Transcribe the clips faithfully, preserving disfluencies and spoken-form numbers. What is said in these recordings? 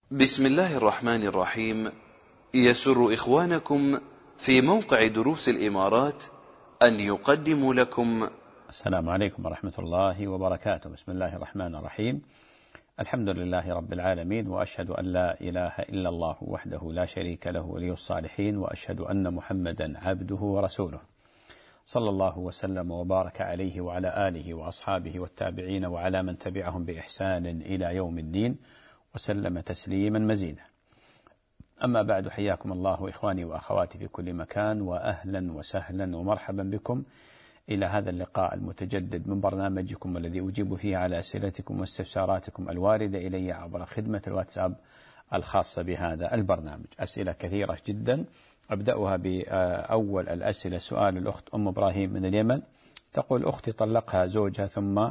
بسم الله الرحمن الرحيم. يسر إخوانكم في موقع دروس الإمارات أن يقدموا لكم. السلام عليكم ورحمة الله وبركاته. بسم الله الرحمن الرحيم. الحمد لله رب العالمين، وأشهد أن لا إله إلا الله وحده لا شريك له ولي الصالحين، وأشهد أن محمدا عبده ورسوله، صلى الله وسلم وبارك عليه وعلى آله وأصحابه والتابعين وعلى من تبعهم بإحسان إلى يوم الدين، وسلم تسليما مزيدا. أما بعد، حياكم الله إخواني وأخواتي في كل مكان، وأهلا وسهلا ومرحبا بكم إلى هذا اللقاء المتجدد من برنامجكم الذي أجيب فيه على أسئلتكم واستفساراتكم الواردة إلي عبر خدمة الواتساب الخاصة بهذا البرنامج. أسئلة كثيرة جدا، أبدأها بأول الأسئلة. سؤال الأخت أم إبراهيم من اليمن، تقول: أختي طلقها زوجها ثم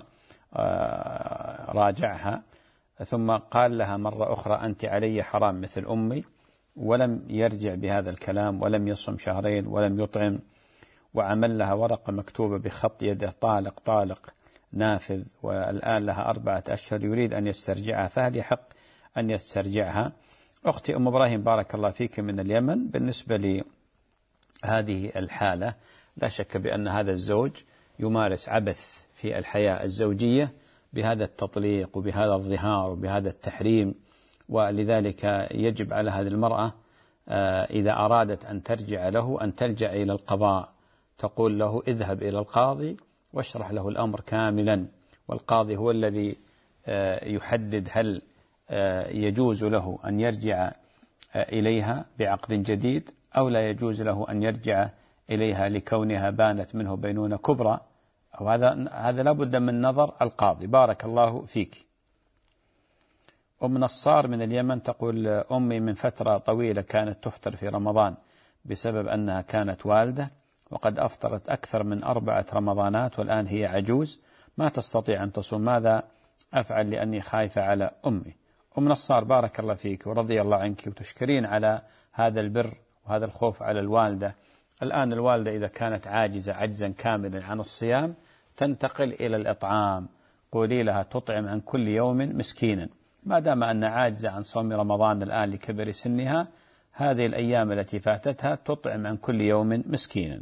راجعها، ثم قال لها مرة أخرى: أنت علي حرام مثل أمي، ولم يرجع بهذا الكلام، ولم يصم شهرين، ولم يطعم، وعمل لها ورقة مكتوبة بخط يده: طالق طالق نافذ، والآن لها أربعة أشهر يريد أن يسترجعها، فهل يحق أن يسترجعها؟ أختي أم إبراهيم، بارك الله فيك من اليمن، بالنسبة لهذه الحالة لا شك بأن هذا الزوج يمارس عبث في الحياة الزوجية بهذا التطليق وبهذا الظهار وبهذا التحريم، ولذلك يجب على هذه المرأة إذا أرادت أن ترجع له أن تلجأ إلى القضاء، تقول له: اذهب إلى القاضي واشرح له الأمر كاملا، والقاضي هو الذي يحدد هل يجوز له أن يرجع إليها بعقد جديد أو لا يجوز له أن يرجع إليها لكونها بانت منه بينونة كبرى، أو هذا هذا لابد من نظر القاضي. بارك الله فيك. أم نصار من اليمن تقول: أمي من فترة طويلة كانت تفطر في رمضان بسبب أنها كانت والدة، وقد أفطرت أكثر من أربعة رمضانات، والآن هي عجوز ما تستطيع أن تصوم، ماذا أفعل لأني خايفة على أمي؟ أم نصار، بارك الله فيك ورضي الله عنك، وتشكرين على هذا البر وهذا الخوف على الوالدة. الآن الوالدة إذا كانت عاجزة عجزا كاملا عن الصيام تنتقل إلى الإطعام، قولي لها تطعم عن كل يوم مسكينا، ما دام أن عاجزة عن صوم رمضان الآن لكبر سنها، هذه الأيام التي فاتتها تطعم عن كل يوم مسكينا.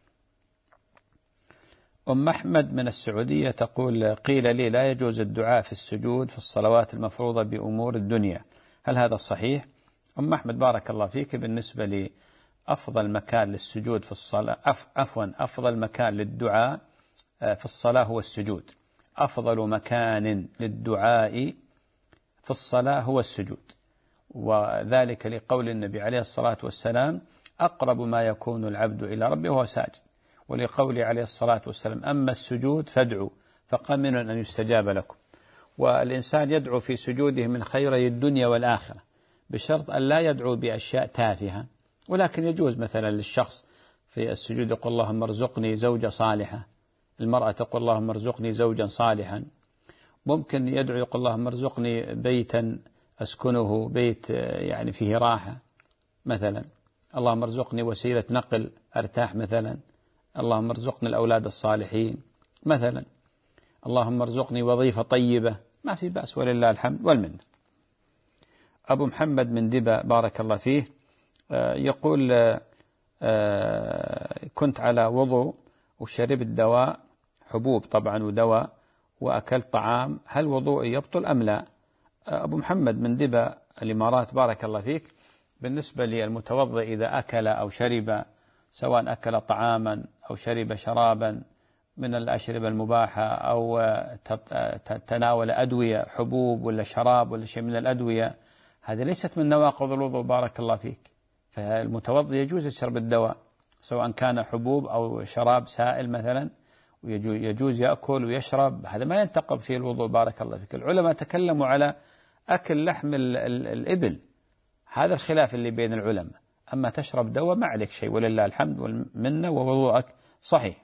أم أحمد من السعودية تقول: قيل لي لا يجوز الدعاء في السجود في الصلوات المفروضة بأمور الدنيا، هل هذا صحيح؟ أم أحمد، بارك الله فيك، بالنسبة لي أفضل مكان للسجود في الصلاة عفوا أفضل مكان للدعاء في الصلاة هو السجود. أفضل مكان للدعاء في الصلاة هو السجود، وذلك لقول النبي عليه الصلاة والسلام: أقرب ما يكون العبد إلى ربه وهو ساجد، ولقول عليه الصلاة والسلام: أما السجود فادعوا فقمن أن يستجاب لكم. والإنسان يدعو في سجوده من خيري الدنيا والآخرة، بشرط أن لا يدعو بأشياء تافهة، ولكن يجوز مثلا للشخص في السجود يقول: اللهم ارزقني زوجة صالحة، المرأة تقول: اللهم ارزقني زوجا صالحا. ممكن يدعو يقول: اللهم ارزقني بيتا أسكنه، بيت يعني فيه راحة مثلا، اللهم ارزقني وسيلة نقل أرتاح مثلا، اللهم ارزقني الأولاد الصالحين مثلا، اللهم ارزقني وظيفة طيبة، ما في بأس ولله الحمد والمنة. أبو محمد من دبا، بارك الله فيه، يقول: كنت على وضوء وشربت دواء، حبوب طبعا ودواء، وأكلت طعام، هل وضوء يبطل أم لا؟ أبو محمد من دبا الإمارات، بارك الله فيك، بالنسبة للمتوضئ إذا أكل أو شرب، سواء أكل طعاما أو شرب شرابا من الأشربة المباحة، أو تناول أدوية، حبوب ولا شراب ولا شيء من الأدوية، هذه ليست من نواقض الوضوء، بارك الله فيك. فالمتوضئ يجوز يشرب الدواء سواء كان حبوب أو شراب سائل مثلا، ويجوز يأكل ويشرب، هذا ما ينتقض فيه الوضوء، بارك الله فيك. العلماء تكلموا على أكل لحم الإبل، هذا الخلاف اللي بين العلماء، أما تشرب دواء ما عليك شيء ولله الحمد والمنة، ووضوءك صحيح.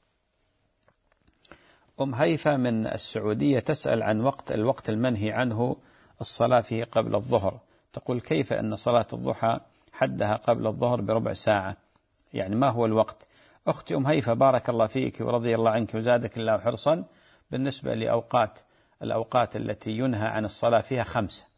أم هيفا من السعودية تسأل عن وقت الوقت المنهي عنه الصلاة فيه قبل الظهر، تقول: كيف أن صلاة الضحى حدها قبل الظهر بربع ساعة، يعني ما هو الوقت؟ أختي أم هيفا، بارك الله فيك ورضي الله عنك وزادك الله حرصا، بالنسبة لأوقات الأوقات التي ينهى عن الصلاة فيها خمسة: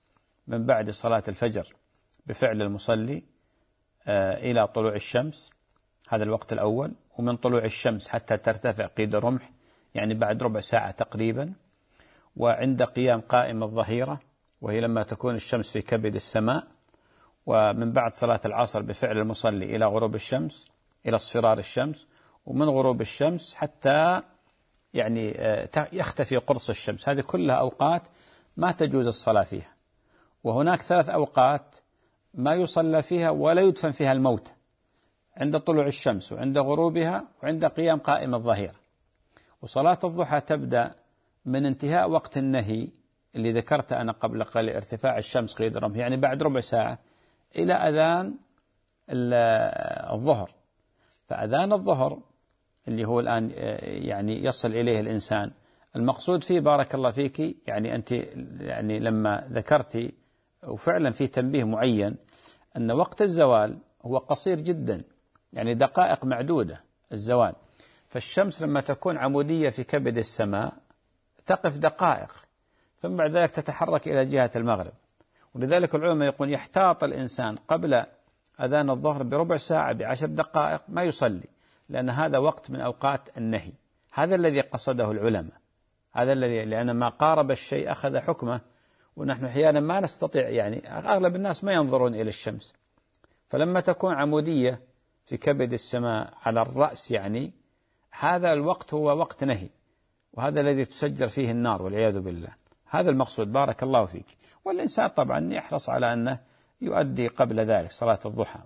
من بعد صلاة الفجر بفعل المصلي إلى طلوع الشمس، هذا الوقت الأول، ومن طلوع الشمس حتى ترتفع قيد الرمح يعني بعد ربع ساعة تقريبا، وعند قيام قائم الظهيرة وهي لما تكون الشمس في كبد السماء، ومن بعد صلاة العصر بفعل المصلي إلى غروب الشمس، إلى اصفرار الشمس، ومن غروب الشمس حتى يعني يختفي قرص الشمس. هذه كلها أوقات ما تجوز الصلاة فيها. وهناك ثلاث أوقات ما يصلى فيها ولا يدفن فيها الموت: عند طلوع الشمس، وعند غروبها، وعند قيام قائم الظهيرة. وصلاة الضحى تبدأ من انتهاء وقت النهي اللي ذكرت أنا قبل قليل، ارتفاع الشمس قيد الرمح يعني بعد ربع ساعة، إلى أذان الظهر. فأذان الظهر اللي هو الآن يعني يصل إليه الإنسان، المقصود فيه بارك الله فيك يعني أنت يعني لما ذكرتي، وفعلا في تنبيه معين أن وقت الزوال هو قصير جدا، يعني دقائق معدودة الزوال. فالشمس لما تكون عمودية في كبد السماء تقف دقائق، ثم بعد ذلك تتحرك إلى جهة المغرب. ولذلك العلماء يقول يحتاط الإنسان قبل أذان الظهر بربع ساعة بعشر دقائق ما يصلي، لأن هذا وقت من أوقات النهي. هذا الذي قصده العلماء، هذا الذي لأن ما قارب الشيء أخذ حكمه. ونحن أحيانا ما نستطيع، يعني أغلب الناس ما ينظرون إلى الشمس، فلما تكون عمودية في كبد السماء على الرأس يعني هذا الوقت هو وقت نهي، وهذا الذي تسجر فيه النار والعياذ بالله. هذا المقصود بارك الله فيك. والإنسان طبعا يحرص على أنه يؤدي قبل ذلك صلاة الضحى.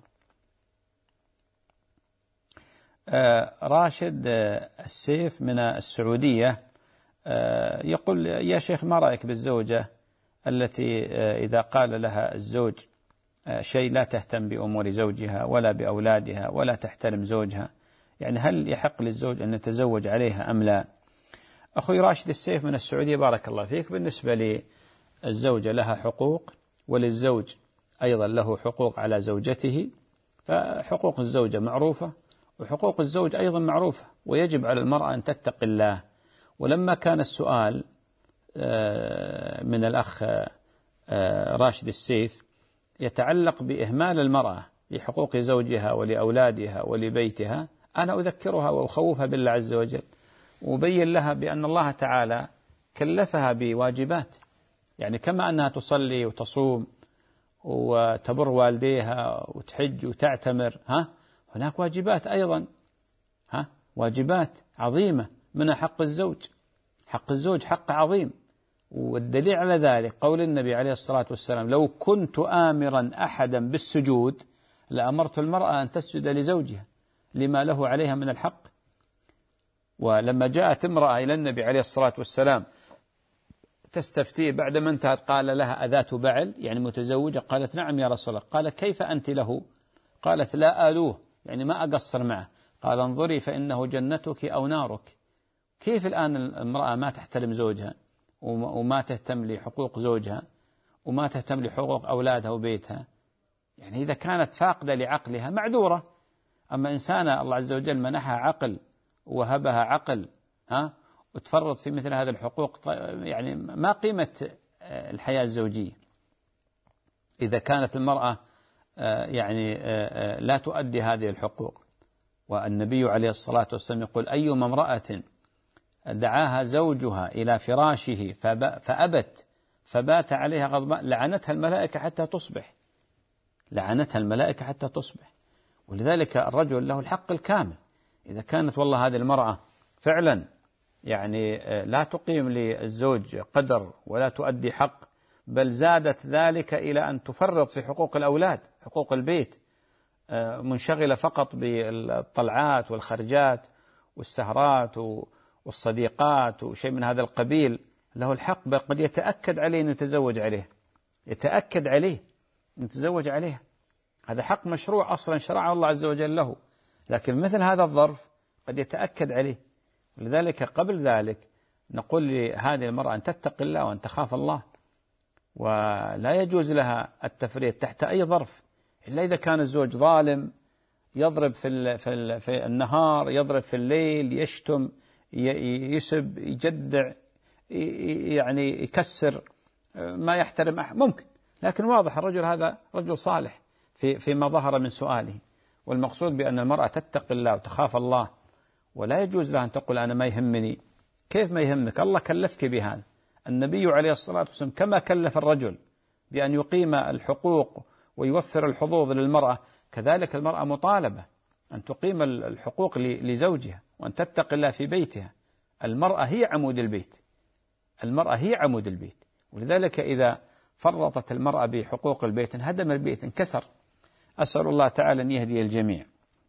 آه راشد آه السيف من السعودية آه يقول: يا شيخ، ما رأيك بالزوجة التي آه إذا قال لها الزوج آه شيء لا تهتم بأمور زوجها ولا بأولادها ولا تحترم زوجها؟ يعني هل يحق للزوج أن يتزوج عليها أم لا؟ أخوي راشد السيف من السعودية بارك الله فيك، بالنسبة للزوجة لها حقوق، وللزوج أيضا له حقوق على زوجته. فحقوق الزوجة معروفة، وحقوق الزوج أيضا معروفة، ويجب على المرأة أن تتقي الله. ولما كان السؤال من الأخ راشد السيف يتعلق بإهمال المرأة لحقوق زوجها ولأولادها ولبيتها، أنا أذكرها وأخوفها بالله عز وجل، وبين لها بأن الله تعالى كلفها بواجبات، يعني كما أنها تصلي وتصوم وتبر والديها وتحج وتعتمر، ها هناك واجبات أيضا، ها واجبات عظيمة منها حق الزوج. حق الزوج حق عظيم، والدليل على ذلك قول النبي عليه الصلاة والسلام: لو كنت آمرا أحدا بالسجود لأمرت المرأة أن تسجد لزوجها لما له عليها من الحق. ولما جاءت امرأة إلى النبي عليه الصلاة والسلام تستفتيه بعدما انتهت، قال لها: أذات بعل يعني متزوجة؟ قالت: نعم يا رسول الله. قال: كيف أنت له؟ قالت: لا آلوه يعني ما أقصر معه. قال: انظري فإنه جنتك أو نارك. كيف الآن المرأة ما تحترم زوجها وما تهتم لحقوق زوجها وما تهتم لحقوق أولادها وبيتها؟ يعني إذا كانت فاقدة لعقلها معذورة. أما إنسانة الله عز وجل منحها عقل وهبها عقل ها وتفرط في مثل هذه الحقوق، يعني ما قيمة الحياة الزوجية إذا كانت المرأة يعني لا تؤدي هذه الحقوق. والنبي عليه الصلاة والسلام يقول: أيما امرأة دعاها زوجها إلى فراشه فأبت فبات عليها غضبان لعنتها الملائكة حتى تصبح. لعنتها الملائكة حتى تصبح. ولذلك الرجل له الحق الكامل. إذا كانت والله هذه المرأة فعلا يعني لا تقيم للزوج قدر ولا تؤدي حق، بل زادت ذلك إلى أن تفرط في حقوق الأولاد، حقوق البيت، منشغلة فقط بالطلعات والخرجات والسهرات والصديقات وشيء من هذا القبيل، له الحق، بل قد يتأكد عليه أن يتزوج عليه، يتأكد عليه أن يتزوج عليه. هذا حق مشروع أصلا شرعه الله عز وجل له، لكن مثل هذا الظرف قد يتأكد عليه. لذلك قبل ذلك نقول لهذه المرأة أن تتقي الله وأن تخاف الله، ولا يجوز لها التفريط تحت أي ظرف، إلا إذا كان الزوج ظالم يضرب في في في النهار، يضرب في الليل، يشتم، يسب، يجدع، يعني يكسر، ما يحترم أحد، ممكن. لكن واضح الرجل هذا رجل صالح في فيما ظهر من سؤاله. والمقصود بأن المرأة تتقي الله وتخاف الله، ولا يجوز لها أن تقول أنا ما يهمني. كيف ما يهمك؟ الله كلفك بهذا. النبي عليه الصلاة والسلام كما كلف الرجل بأن يقيم الحقوق ويوفر الحظوظ للمرأة، كذلك المرأة مطالبة أن تقيم الحقوق لزوجها وأن تتقي الله في بيتها. المرأة هي عمود البيت، المرأة هي عمود البيت. ولذلك إذا فرطت المرأة بحقوق البيت انهدم البيت، انكسر. أسأل الله تعالى أن يهدي الجميع.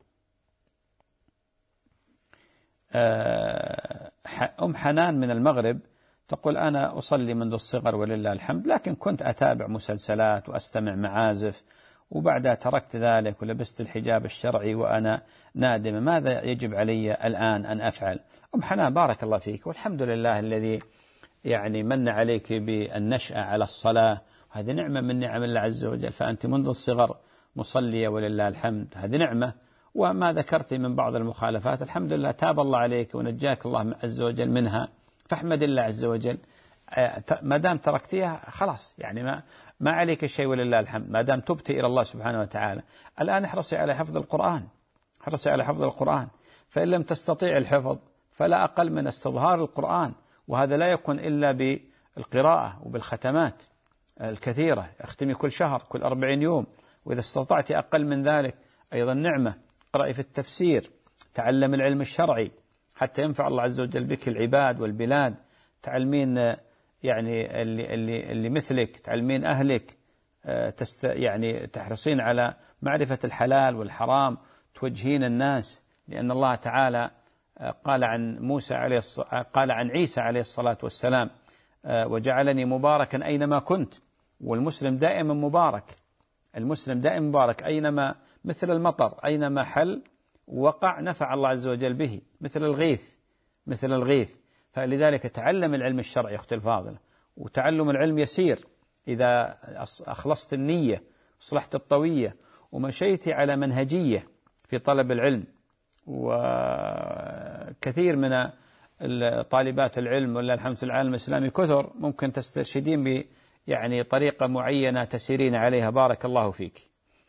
أم حنان من المغرب تقول أنا أصلي منذ الصغر ولله الحمد، لكن كنت أتابع مسلسلات وأستمع معازف، وبعدها تركت ذلك ولبست الحجاب الشرعي وأنا نادمة، ماذا يجب علي الآن أن أفعل؟ أم حنان بارك الله فيك، والحمد لله الذي يعني من عليك بالنشأة على الصلاة، وهذه نعمة من نعم الله عز وجل، فأنت منذ الصغر مصلية ولله الحمد، هذه نعمة. وما ذكرت من بعض المخالفات الحمد لله تاب الله عليك ونجاك الله عز وجل منها، فاحمد الله عز وجل. ما دام تركتيها خلاص، يعني ما ما عليك شيء ولله الحمد، ما دام تبت إلى الله سبحانه وتعالى. الآن احرصي على حفظ القرآن، احرصي على حفظ القرآن، فإن لم تستطيع الحفظ فلا أقل من استظهار القرآن، وهذا لا يكون إلا بالقراءة وبالختمات الكثيرة، اختمي كل شهر كل أربعين يوم، وإذا استطعت أقل من ذلك أيضا نعمة. اقرأي في التفسير، تعلم العلم الشرعي حتى ينفع الله عز وجل بك العباد والبلاد، تعلمين يعني اللي, اللي, اللي مثلك، تعلمين أهلك، تست يعني تحرصين على معرفة الحلال والحرام، توجهين الناس، لأن الله تعالى قال عن موسى عليه قال عن عيسى عليه الصلاة والسلام وجعلني مباركا أينما كنت. والمسلم دائما مبارك، المسلم دائما مبارك أينما، مثل المطر أينما حل وقع نفع الله عز وجل به، مثل الغيث مثل الغيث. فلذلك تعلم العلم الشرعي أختي الفاضلة، وتعلم العلم يسير إذا أخلصت النية وصلحت الطوية ومشيت على منهجية في طلب العلم. وكثير من طالبات العلم والله الحمد في العالم الإسلامي كثر، ممكن تسترشدين ب يعني طريقة معينة تسيرين عليها. بارك الله فيك.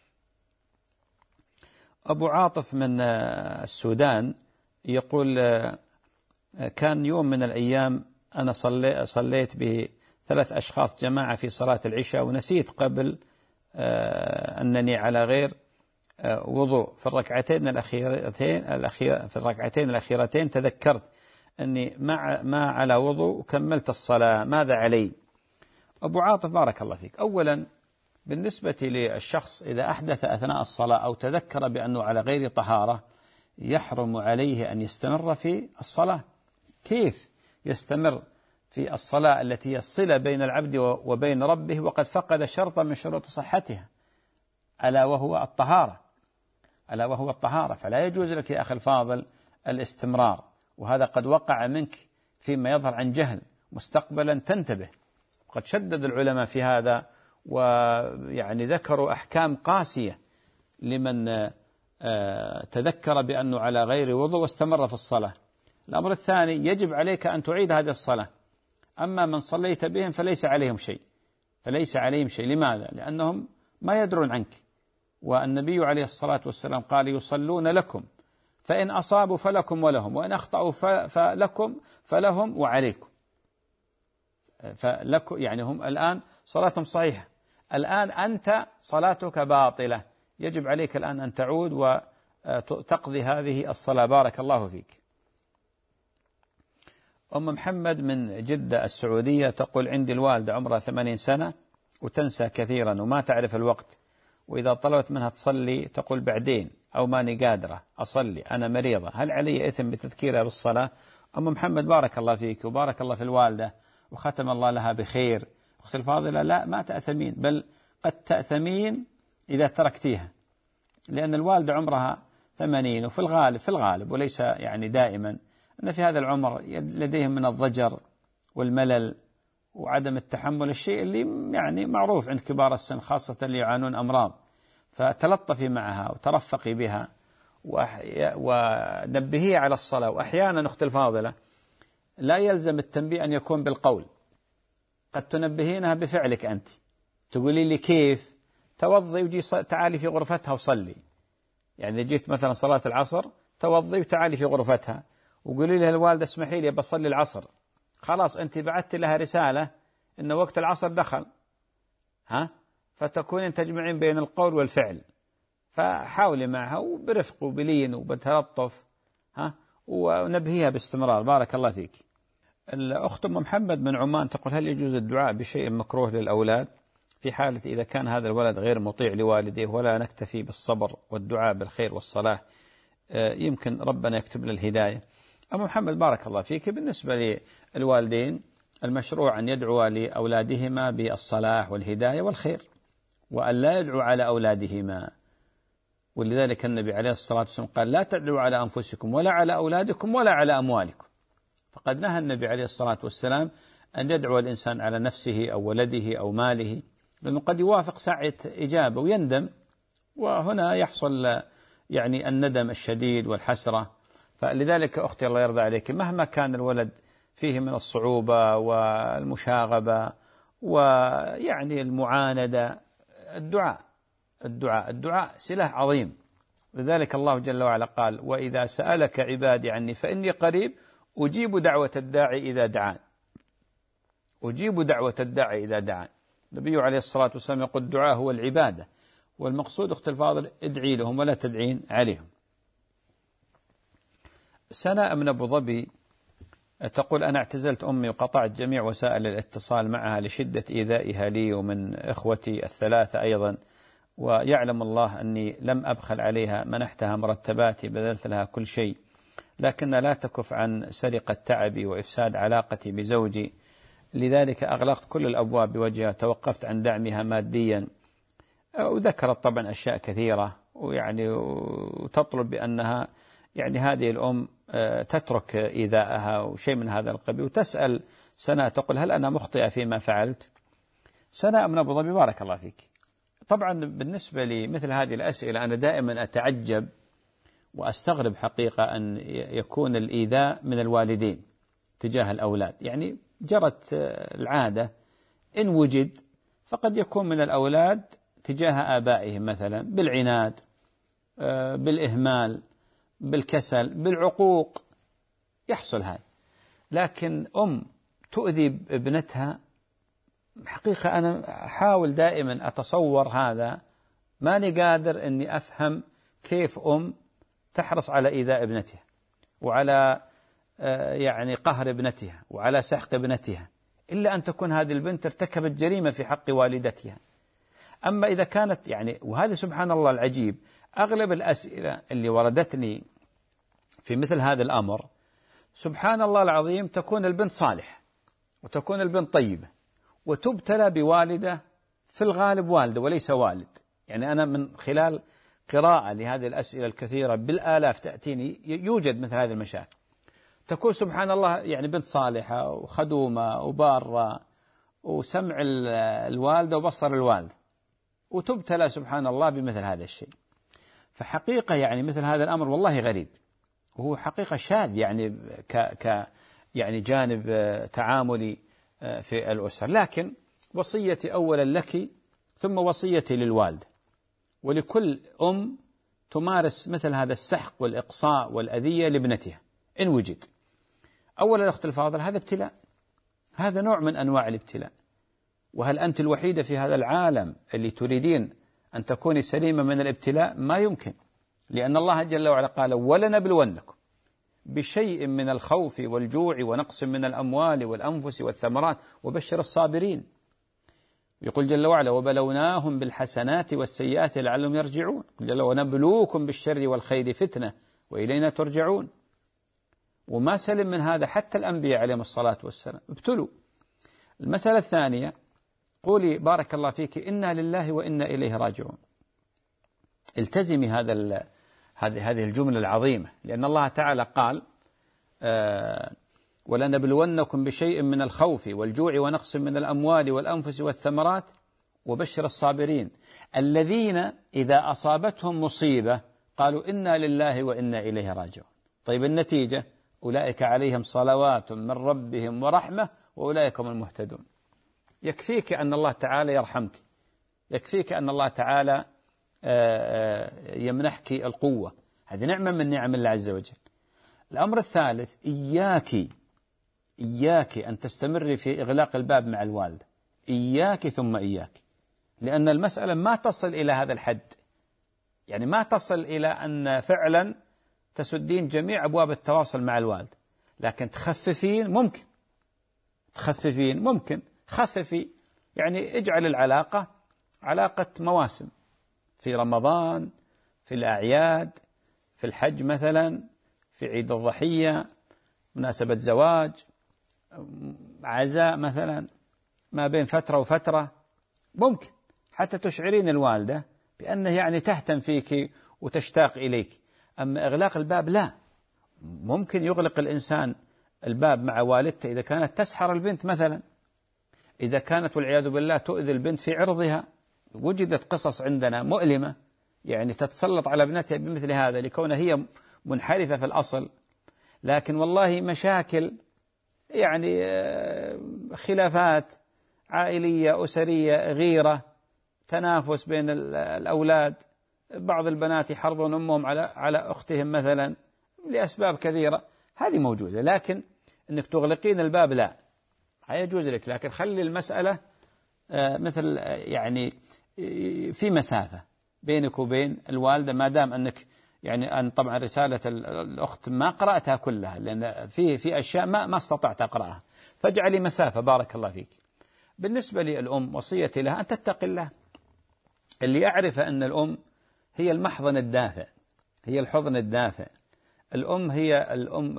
أبو عاطف من السودان يقول كان يوم من الأيام أنا صلي صليت بثلاث أشخاص جماعة في صلاة العشاء، ونسيت قبل أنني على غير وضوء. في الركعتين الأخيرتين الأخير في الركعتين الأخيرتين تذكرت أني ما ما على وضوء وكملت الصلاة، ماذا علي؟ أبو عاطف بارك الله فيك، أولا بالنسبة للشخص إذا أحدث أثناء الصلاة أو تذكر بأنه على غير طهارة يحرم عليه أن يستمر في الصلاة. كيف يستمر في الصلاة التي هي الصلة بين العبد وبين ربه وقد فقد شرطا من شروط صحتها، ألا وهو الطهارة، ألا وهو الطهارة. فلا يجوز لك يا أخي الفاضل الاستمرار، وهذا قد وقع منك فيما يظهر عن جهل، مستقبلا تنتبه. وقد شدد العلماء في هذا، ويعني ذكروا أحكام قاسية لمن تذكر بأنه على غير وضوء واستمر في الصلاة. الأمر الثاني يجب عليك أن تعيد هذه الصلاة، أما من صليت بهم فليس عليهم شيء، فليس عليهم شيء. لماذا؟ لأنهم ما يدرون عنك، والنبي عليه الصلاة والسلام قال يصلون لكم فإن أصابوا فلكم ولهم، وإن أخطأوا فلكم فلهم وعليكم. فلكم يعني هم الآن صلاتهم صحيحة، الآن أنت صلاتك باطلة، يجب عليك الآن أن تعود وتقضي هذه الصلاة. بارك الله فيك. أم محمد من جدة السعودية تقول عندي الوالدة عمرها ثمانين سنة وتنسى كثيرا وما تعرف الوقت، وإذا طلبت منها تصلي تقول بعدين أو ماني قادرة أصلي أنا مريضة، هل علي إثم بتذكيرها بالصلاة؟ أم محمد بارك الله فيك وبارك الله في الوالدة وختم الله لها بخير. أختي الفاضلة لا ما تأثمين، بل قد تأثمين إذا تركتيها، لأن الوالدة عمرها ثمانين، وفي الغالب في الغالب وليس يعني دائما أن في هذا العمر لديهم من الضجر والملل وعدم التحمل، الشيء اللي يعني معروف عند كبار السن خاصة اللي يعانون أمراض. فتلطفي معها وترفقي بها ونبهي على الصلاة. وأحيانا أختي الفاضلة لا يلزم التنبيه أن يكون بالقول، قد تنبهينها بفعلك أنت، تقولي لي كيف؟ توضي وجي تعالي في غرفتها وصلي. يعني جيت مثلا صلاة العصر توضي وتعالي في غرفتها وقولي لها الوالدة اسمحي لي بصلي العصر، خلاص أنت بعثت لها رسالة إن وقت العصر دخل، ها، فتكونين تجمعين بين القول والفعل. فحاولي معها وبرفق وبلين وبتلطف، ها، ونبهيها باستمرار. بارك الله فيك. الأخت أم محمد من عمان تقول: هل يجوز الدعاء بشيء مكروه للأولاد في حالة إذا كان هذا الولد غير مطيع لوالديه ولا نكتفي بالصبر والدعاء بالخير والصلاح، يمكن ربنا يكتب له الهداية؟ أم محمد بارك الله فيك، بالنسبة للوالدين المشروع أن يدعو لأولادهما بالصلاح والهداية والخير، وأن لا يدعو على أولادهما. ولذلك النبي عليه الصلاة والسلام قال: لا تدعوا على أنفسكم ولا على أولادكم ولا على أموالكم. فقد نهى النبي عليه الصلاة والسلام أن يدعو الإنسان على نفسه أو ولده أو ماله، لأنه قد يوافق ساعة إجابة ويندم، وهنا يحصل يعني الندم الشديد والحسرة. فلذلك أختي الله يرضى عليك، مهما كان الولد فيه من الصعوبة والمشاغبة ويعني المعاندة، الدعاء الدعاء الدعاء سلاح عظيم. لذلك الله جل وعلا قال: وإذا سألك عبادي عني فإني قريب أجيب دعوة الداعي إذا دعان. أجيب دعوة الداعي إذا دعان. النبي عليه الصلاة والسلام يقول: الدعاء هو العبادة، والمقصود أخت الفاضل ادعي لهم ولا تدعين عليهم. سناء من أبو ظبي تقول: أنا اعتزلت أمي وقطعت جميع وسائل الاتصال معها لشدة إيذائها لي ومن إخوتي الثلاثة أيضا، ويعلم الله أني لم أبخل عليها، منحتها مرتباتي، بذلت لها كل شيء، لكن لا تكف عن سرقة تعبي وإفساد علاقتي بزوجي. لذلك أغلقت كل الأبواب بوجهها، توقفت عن دعمها ماديا. وذكرت طبعا أشياء كثيرة، ويعني وتطلب بأنها يعني هذه الأم تترك إيذاءها وشيء من هذا القبيل. وتسأل سناء تقول: هل أنا مخطئة فيما فعلت؟ سناء من أبو ظبي بارك الله فيك. طبعا بالنسبة لي مثل هذه الأسئلة أنا دائما أتعجب وأستغرب حقيقة أن يكون الإيذاء من الوالدين تجاه الأولاد. يعني جرت العادة إن وجد فقد يكون من الأولاد تجاه آبائهم مثلا بالعناد، بالإهمال، بالكسل، بالعقوق، يحصل هذا. لكن أم تؤذي ابنتها، حقيقة أنا أحاول دائما أتصور هذا، ماني قادر أني أفهم كيف أم تحرص على إيذاء ابنتها وعلى يعني قهر ابنتها وعلى سحق ابنتها، إلا أن تكون هذه البنت ارتكبت جريمة في حق والدتها. أما إذا كانت يعني، وهذا سبحان الله العجيب، أغلب الأسئلة اللي وردتني في مثل هذا الأمر سبحان الله العظيم تكون البنت صالح وتكون البنت طيبة وتبتلى بوالدة في الغالب والدة وليس والد. يعني أنا من خلال قراءة لهذه الأسئلة الكثيرة بالآلاف تأتيني، يوجد مثل هذه المشاكل. تكون سبحان الله يعني بنت صالحة وخدومة وبارة وسمع الوالدة وبصر الوالد، وتبتلى سبحان الله بمثل هذا الشيء. فحقيقة يعني مثل هذا الأمر والله غريب، وهو حقيقة شاذ يعني ك ك يعني جانب تعاملي في الأسر. لكن وصيتي أولا لك ثم وصيتي للوالد ولكل أم تمارس مثل هذا السحق والإقصاء والأذية لابنتها إن وجد. أولا الأخت الفاضل، هذا ابتلاء، هذا نوع من أنواع الابتلاء. وهل أنت الوحيدة في هذا العالم اللي تريدين أن تكوني سليمة من الابتلاء؟ ما يمكن، لأن الله جل وعلا قال: ولنبلونكم بشيء من الخوف والجوع ونقص من الأموال والأنفس والثمرات وبشر الصابرين. يقول جل وعلا: وبلوناهم بالحسنات والسيئات لعلهم يرجعون. جل: ونبلوكم بالشر والخير فتنة وإلينا ترجعون. وما سلم من هذا حتى الأنبياء عليهم الصلاة والسلام ابتلوا. المسألة الثانية، قولي بارك الله فيك: إنا لله وإنا إليه راجعون. التزمي هذا هذه الجملة العظيمة، لأن الله تعالى قال: آه ولنبلونكم بشيء من الخوف والجوع ونقص من الأموال والأنفس والثمرات وبشر الصابرين الذين إذا أصابتهم مصيبة قالوا إنا لله وإنا إليه راجعون. طيب النتيجة: أولئك عليهم صلوات من ربهم ورحمة وأولئك هم المهتدون. يكفيك أن الله تعالى يرحمك يكفيك أن الله تعالى يمنحك القوة، هذه نعمة من نعم الله عز وجل. الأمر الثالث، إياك إياك أن تستمري في إغلاق الباب مع الوالدة، إياك ثم إياك، لأن المسألة ما تصل إلى هذا الحد، يعني ما تصل إلى أن فعلا تسدين جميع أبواب التواصل مع الوالد، لكن تخففين ممكن، تخففين ممكن، خففي، يعني اجعل العلاقة علاقة مواسم، في رمضان، في الأعياد، في الحج مثلا، في عيد الضحية، مناسبة زواج، عزاء مثلا، ما بين فترة وفترة، ممكن حتى تشعرين الوالدة بأنه يعني تهتم فيك وتشتاق إليك. أما إغلاق الباب لا، ممكن يغلق الإنسان الباب مع والدته إذا كانت تسحر البنت مثلا، إذا كانت والعياذ بالله تؤذي البنت في عرضها. وجدت قصص عندنا مؤلمة، يعني تتسلط على ابنتها بمثل هذا لكونها هي منحرفة في الأصل، لكن والله مشاكل، يعني خلافات عائلية أسرية، غيرة، تنافس بين الأولاد، بعض البنات يحرضون أمهم على على أختهم مثلا لأسباب كثيرة، هذه موجودة. لكن أنك تغلقين الباب لا، يجوز لك، لكن خلي المسألة مثل يعني في مسافة بينك وبين الوالدة، ما دام أنك يعني أن طبعا رسالة الأخت ما قرأتها كلها، لأن في في أشياء ما ما استطعت أقرأها، فاجعلي مسافة بارك الله فيك. بالنسبة للأم وصيتي لها أن تتقي الله، اللي أعرف أن الأم هي المحضن الدافع، هي الحضن الدافع، الأم هي الأم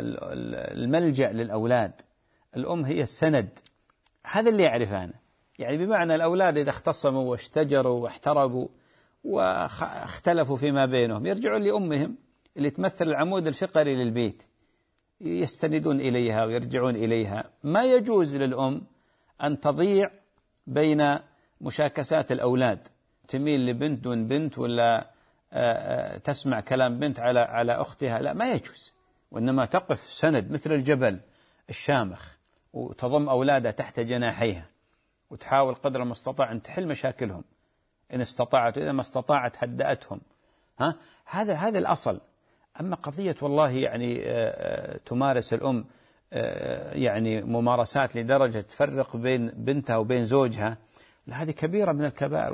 الملجأ للأولاد، الأم هي السند، هذا اللي أعرفه أنا. يعني بمعنى الأولاد إذا اختصموا واشتجروا واحتربوا واختلفوا فيما بينهم يرجعون لأمهم اللي تمثل العمود الفقري للبيت، يستندون إليها ويرجعون إليها. ما يجوز للأم أن تضيع بين مشاكسات الأولاد، تميل لبنت دون بنت، ولا تسمع كلام بنت على على أختها، لا، ما يجوز، وإنما تقف سند مثل الجبل الشامخ وتضم أولادها تحت جناحيها وتحاول قدر المستطاع أن تحل مشاكلهم إن استطاعت، وإذا ما استطاعت هدأتهم. ها هذا هذا الأصل. أما قضية والله يعني تمارس الأم يعني ممارسات لدرجة تفرق بين بنتها وبين زوجها، هذه كبيرة من الكبائر،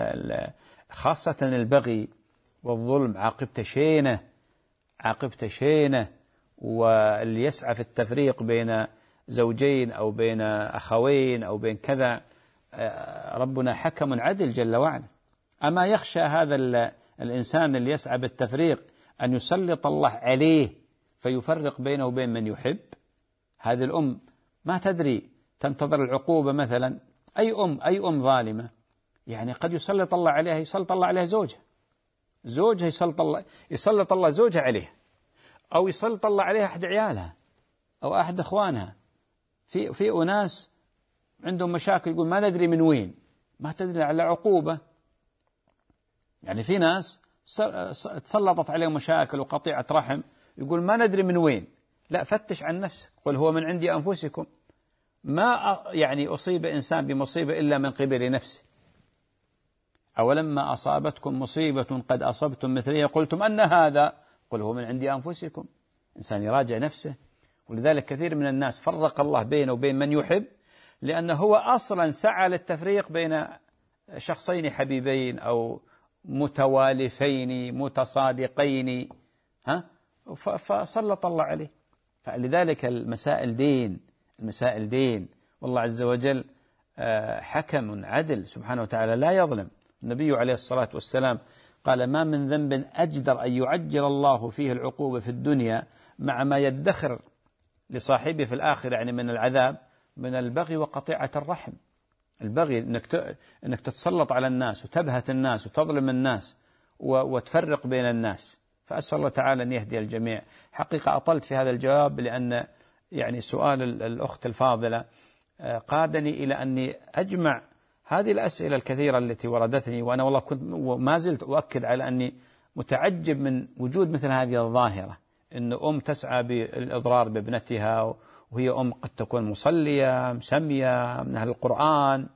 خاصة البغي والظلم عاقبته شينة، عاقبته شينة. واللي يسعى في التفريق بين زوجين أو بين أخوين أو بين كذا، ربنا حكم عدل جل وعلا. أما يخشى هذا الإنسان اللي يسعى بالتفريق أن يسلط الله عليه فيفرق بينه وبين من يحب؟ هذه الأم ما تدري، تنتظر العقوبة مثلا. أي أم أي أم ظالمة يعني قد يسلط الله عليها، يسلط الله عليها زوجها، زوجها يسلط الله يسلط الله زوجها عليها، أو يسلط الله عليها أحد عيالها أو أحد إخوانها. في في أناس عندهم مشاكل يقول ما ندري من وين، ما تدري على عقوبة. يعني في ناس تسلطت عليهم مشاكل وقطيعة رحم، يقول ما ندري من وين. لا، فتش عن نفسك، قل هو من عند أنفسكم. ما يعني أصيب إنسان بمصيبة إلا من قبل نفسه. أولما أصابتكم مصيبة قد أصبتم مثلها قلتم أن هذا، قل هو من عند أنفسكم. إنسان يراجع نفسه. ولذلك كثير من الناس فرق الله بينه وبين من يحب، لأنه هو أصلا سعى للتفريق بين شخصين حبيبين أو متوالفين متصادقين، ها فسلط الله عليه. فلذلك المسائل دين، المسائل دين، والله عز وجل حكم عدل سبحانه وتعالى لا يظلم. النبي عليه الصلاة والسلام قال ما من ذنب أجدر أن يعجل الله فيه العقوبة في الدنيا مع ما يدخر لصاحبه في الآخرة، يعني من العذاب، من البغي وقطيعة الرحم. البغي إنك إنك تتسلط على الناس وتبهت الناس وتظلم الناس وتفرق بين الناس. فأسأل الله تعالى أن يهدي الجميع. حقيقة أطلت في هذا الجواب لأن يعني سؤال الأخت الفاضلة قادني إلى أني أجمع هذه الأسئلة الكثيرة التي وردتني، وأنا والله كنت وما زلت أؤكد على أني متعجب من وجود مثل هذه الظاهرة، إن أم تسعى بالإضرار بابنتها وهي أم قد تكون مصلية مسمية من أهل القرآن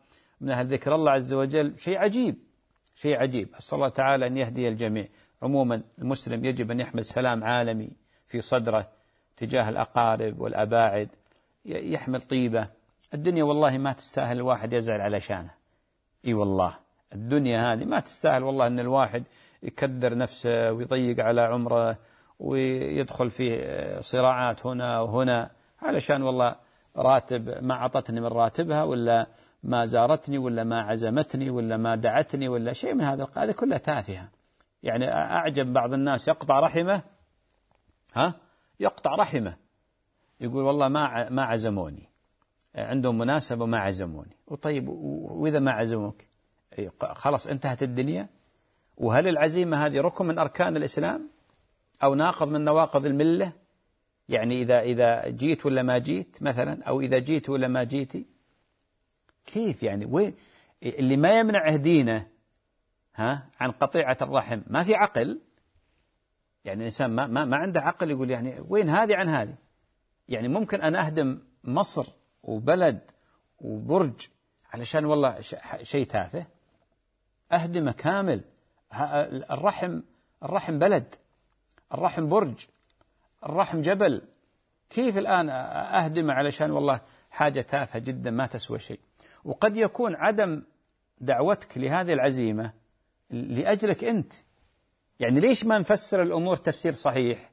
من أهل ذكر الله عز وجل، شيء عجيب، شيء عجيب. أسأل الله تعالى أن يهدي الجميع. عموما المسلم يجب أن يحمل سلام عالمي في صدره تجاه الأقارب والأباعد، يحمل طيبة. الدنيا والله ما تستاهل الواحد يزعل على شانه، إي والله الدنيا هذه ما تستاهل والله أن الواحد يكدر نفسه ويضيق على عمره ويدخل في صراعات هنا وهنا علشان والله راتب ما عطتني من راتبها، ولا ما زارتني، ولا ما عزمتني، ولا ما دعتني، ولا شيء من هذا. هذا كله تافهة. يعني أعجب بعض الناس يقطع رحمه، ها يقطع رحمه، يقول والله ما ما عزموني، عندهم مناسبة ما عزموني. وطيب وإذا ما عزموك خلاص انتهت الدنيا؟ وهل العزيمة هذه ركن من أركان الإسلام أو ناقض من نواقض الملة؟ يعني إذا إذا جيت ولا ما جيت مثلا، أو إذا جيت ولا ما جيتي، كيف يعني؟ وين اللي ما يمنعه دينه ها عن قطيعة الرحم؟ ما في عقل. يعني الإنسان ما ما ما عنده عقل يقول يعني وين هذه عن هذه؟ يعني ممكن أنا أهدم مصر وبلد وبرج علشان والله شيء تافه، أهدمه كامل. الرحم الرحم بلد، الرحم برج، الرحم جبل. كيف الآن أهدمه علشان والله حاجة تافهة جدا ما تسوى شيء؟ وقد يكون عدم دعوتك لهذه العزيمة لأجلك أنت. يعني ليش ما نفسر الأمور تفسير صحيح؟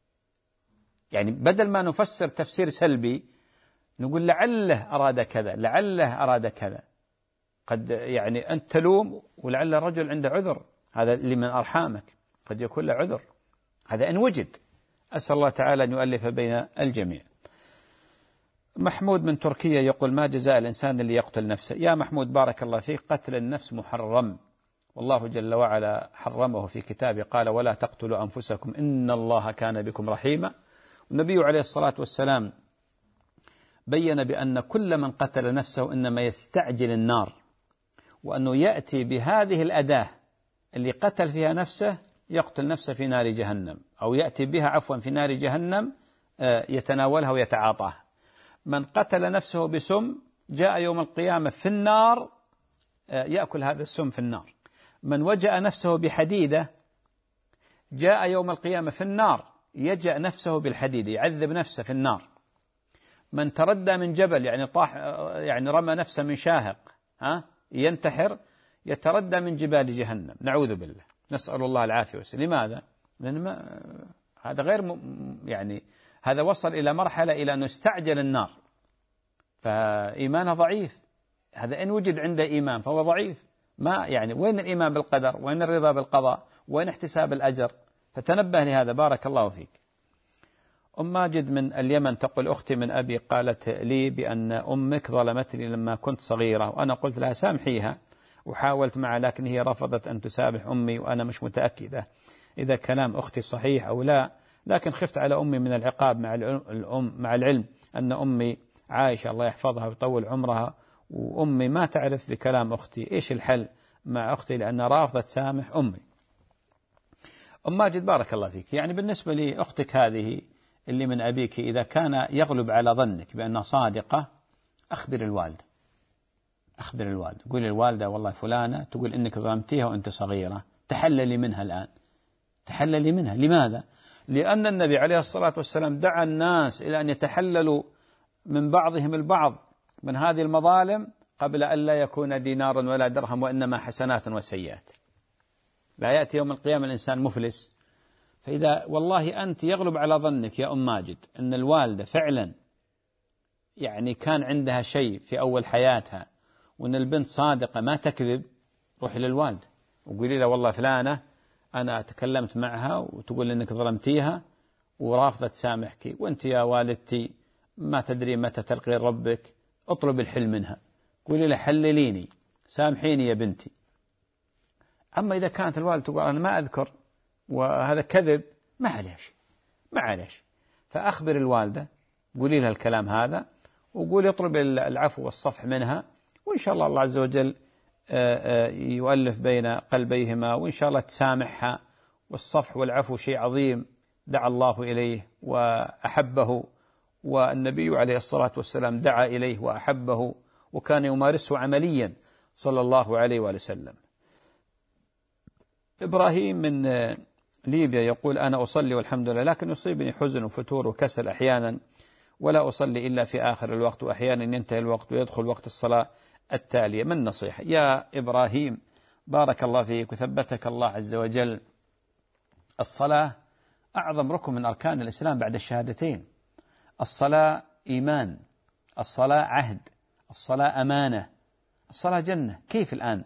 يعني بدل ما نفسر تفسير سلبي نقول لعله أراد كذا، لعله أراد كذا. قد يعني أنت تلوم ولعل الرجل عنده عذر، هذا اللي من أرحامك قد يكون له عذر، هذا إن وجد. أسأل الله تعالى أن يؤلف بين الجميع. محمود من تركيا يقول: ما جزاء الإنسان اللي يقتل نفسه؟ يا محمود بارك الله فيك، قتل النفس محرم، والله جل وعلا حرمه في كتابه، قال: ولا تقتلوا أنفسكم إن الله كان بكم رحيما. والنبي عليه الصلاة والسلام بين بأن كل من قتل نفسه إنما يستعجل النار، وأنه يأتي بهذه الأداة اللي قتل فيها نفسه يقتل نفسه في نار جهنم، أو يأتي بها عفوا في نار جهنم يتناولها ويتعاطاها. من قتل نفسه بسم جاء يوم القيامة في النار يأكل هذا السم في النار. من وجأ نفسه بحديدة جاء يوم القيامة في النار يجأ نفسه بالحديدة، يعذب نفسه في النار. من تردى من جبل يعني طاح يعني رمى نفسه من شاهق ها ينتحر يتردى من جبال جهنم، نعوذ بالله، نسأل الله العافية والسلامة. لماذا؟ لأن ما هذا غير م... يعني هذا وصل إلى مرحلة إلى أنه استعجل النار، فإيمانه ضعيف. هذا إن وجد عنده إيمان فهو ضعيف. ما يعني وين الإيمان بالقدر؟ وين الرضا بالقضاء؟ وين احتساب الأجر؟ فتنبه لهذا. بارك الله فيك. أم ماجد من اليمن تقول: أختي من أبي قالت لي بأن أمك ظلمتني لما كنت صغيرة، وأنا قلت لها سامحيها وحاولت معها، لكن هي رفضت أن تسامح أمي، وأنا مش متأكدة إذا كلام أختي صحيح أو لا، لكن خفت على أمي من العقاب مع الأم مع العلم أن أمي عايشة الله يحفظها ويطول عمرها، وأمي ما تعرف بكلام أختي. إيش الحل مع أختي لأن رافضة تسامح أمي؟ أم ماجد بارك الله فيك، يعني بالنسبة لي أختك هذه اللي من أبيك إذا كان يغلب على ظنك بأنها صادقة أخبر الوالدة، أخبر الوالدة، قول الوالدة والله فلانة تقول إنك ظلمتيها وأنت صغيرة، تحللي منها الآن، تحللي منها. لماذا؟ لأن النبي عليه الصلاة والسلام دعا الناس إلى أن يتحللوا من بعضهم البعض من هذه المظالم قبل أن لا يكون دينار ولا درهم، وإنما حسنات وسيئات. لا يأتي يوم القيامة الإنسان مفلس. فإذا والله أنت يغلب على ظنك يا أم ماجد أن الوالدة فعلا يعني كان عندها شيء في أول حياتها وأن البنت صادقة ما تكذب، روحي للوالدة وقولي له والله فلانة أنا تكلمت معها وتقول إنك ظلمتيها ورافضة تسامحك، وأنت يا والدتي ما تدري متى تلقين ربك، اطلب الحل منها، قولي له حلليني سامحيني يا بنتي. أما إذا كانت الوالدة تقول أنا ما أذكر وهذا كذب، ما عليش ما عليش فأخبر الوالدة، قولي لها الكلام هذا وقولي اطلب العفو والصفح منها، وإن شاء الله الله عز وجل يؤلف بين قلبيهما، وإن شاء الله تسامحها. والصفح والعفو شيء عظيم دعا الله إليه وأحبه، والنبي عليه الصلاة والسلام دعا إليه وأحبه وكان يمارسه عمليا صلى الله عليه وآله وسلم. إبراهيم من ليبيا يقول: أنا أصلي والحمد لله، لكن يصيبني حزن وفتور وكسل أحيانا، ولا أصلي إلا في آخر الوقت، وأحيانا ينتهي الوقت ويدخل وقت الصلاة التالية. من نصيحة يا إبراهيم؟ بارك الله فيك وثبتك الله عز وجل. الصلاة أعظم ركن من أركان الإسلام بعد الشهادتين. الصلاة إيمان، الصلاة عهد، الصلاة أمانة، الصلاة جنة. كيف الآن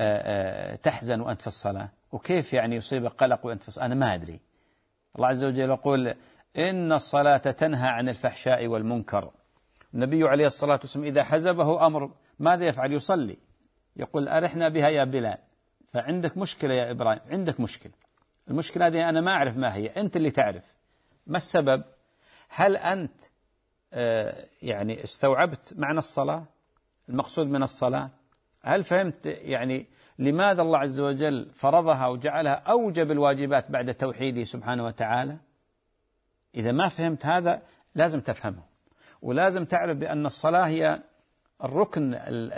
تحزن وأنت في الصلاة؟ وكيف يعني يصيبك قلق وأنت في الصلاة؟ أنا ما أدري. الله عز وجل يقول: إن الصلاة تنهى عن الفحشاء والمنكر. النبي عليه الصلاة والسلام إذا حزبه أمر ماذا يفعل؟ يصلي. يقول: أرحنا بها يا بلال. فعندك مشكلة يا إبراهيم، عندك مشكلة. المشكلة هذه أنا ما أعرف ما هي، أنت اللي تعرف. ما السبب؟ هل أنت آه يعني استوعبت معنى الصلاة، المقصود من الصلاة؟ هل فهمت يعني لماذا الله عز وجل فرضها وجعلها أوجب الواجبات بعد توحيده سبحانه وتعالى؟ إذا ما فهمت هذا لازم تفهمه، ولازم تعرف بأن الصلاة هي الركن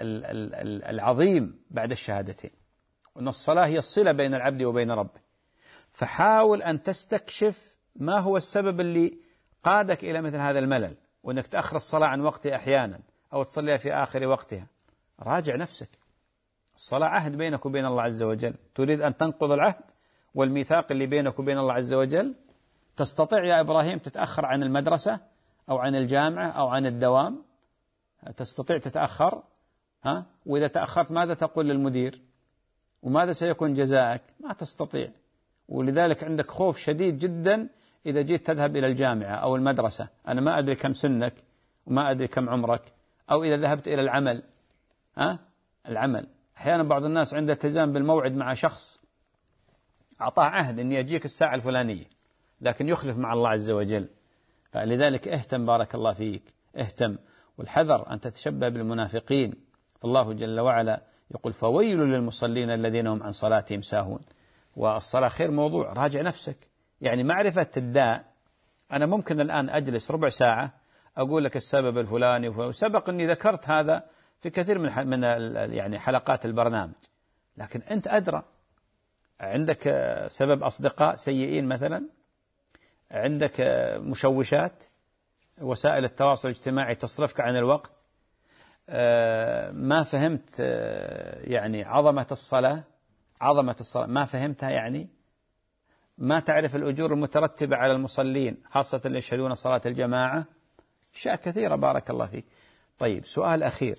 العظيم بعد الشهادتين، وأن الصلاة هي الصلة بين العبد وبين ربه. فحاول أن تستكشف ما هو السبب اللي قادك إلى مثل هذا الملل، وأنك تأخر الصلاة عن وقتها أحيانا أو تصليها في آخر وقتها. راجع نفسك. الصلاة عهد بينك وبين الله عز وجل. تريد أن تنقض العهد والميثاق اللي بينك وبين الله عز وجل؟ تستطيع يا إبراهيم تتأخر عن المدرسة أو عن الجامعة أو عن الدوام؟ تستطيع تتأخر؟ ها؟ وإذا تأخرت ماذا تقول للمدير؟ وماذا سيكون جزاءك؟ ما تستطيع. ولذلك عندك خوف شديد جدا إذا جيت تذهب إلى الجامعة أو المدرسة. أنا ما أدري كم سنك وما أدري كم عمرك. أو إذا ذهبت إلى العمل، ها؟ العمل أحيانا بعض الناس عنده التزام بالموعد مع شخص أعطاه عهد أن يجيك الساعة الفلانية، لكن يخلف مع الله عز وجل. فلذلك اهتم، بارك الله فيك، اهتم، والحذر أن تتشبه بالمنافقين. فالله جل وعلا يقول: فويل للمصلين الذين هم عن صلاتهم ساهون. والصلاة خير موضوع. راجع نفسك. يعني معرفة الداء. أنا ممكن الآن أجلس ربع ساعة أقول لك السبب الفلاني، وسبق أني ذكرت هذا في كثير من من يعني حلقات البرنامج، لكن أنت أدرى. عندك سبب أصدقاء سيئين مثلا، عندك مشوشات، وسائل التواصل الاجتماعي تصرفك عن الوقت، ما فهمت يعني عظمة الصلاة، عظمة الصلاة ما فهمتها، يعني ما تعرف الأجور المترتبة على المصلين خاصة اللي يشهدون صلاة الجماعة. أشياء كثيرة بارك الله فيك. طيب، سؤال أخير،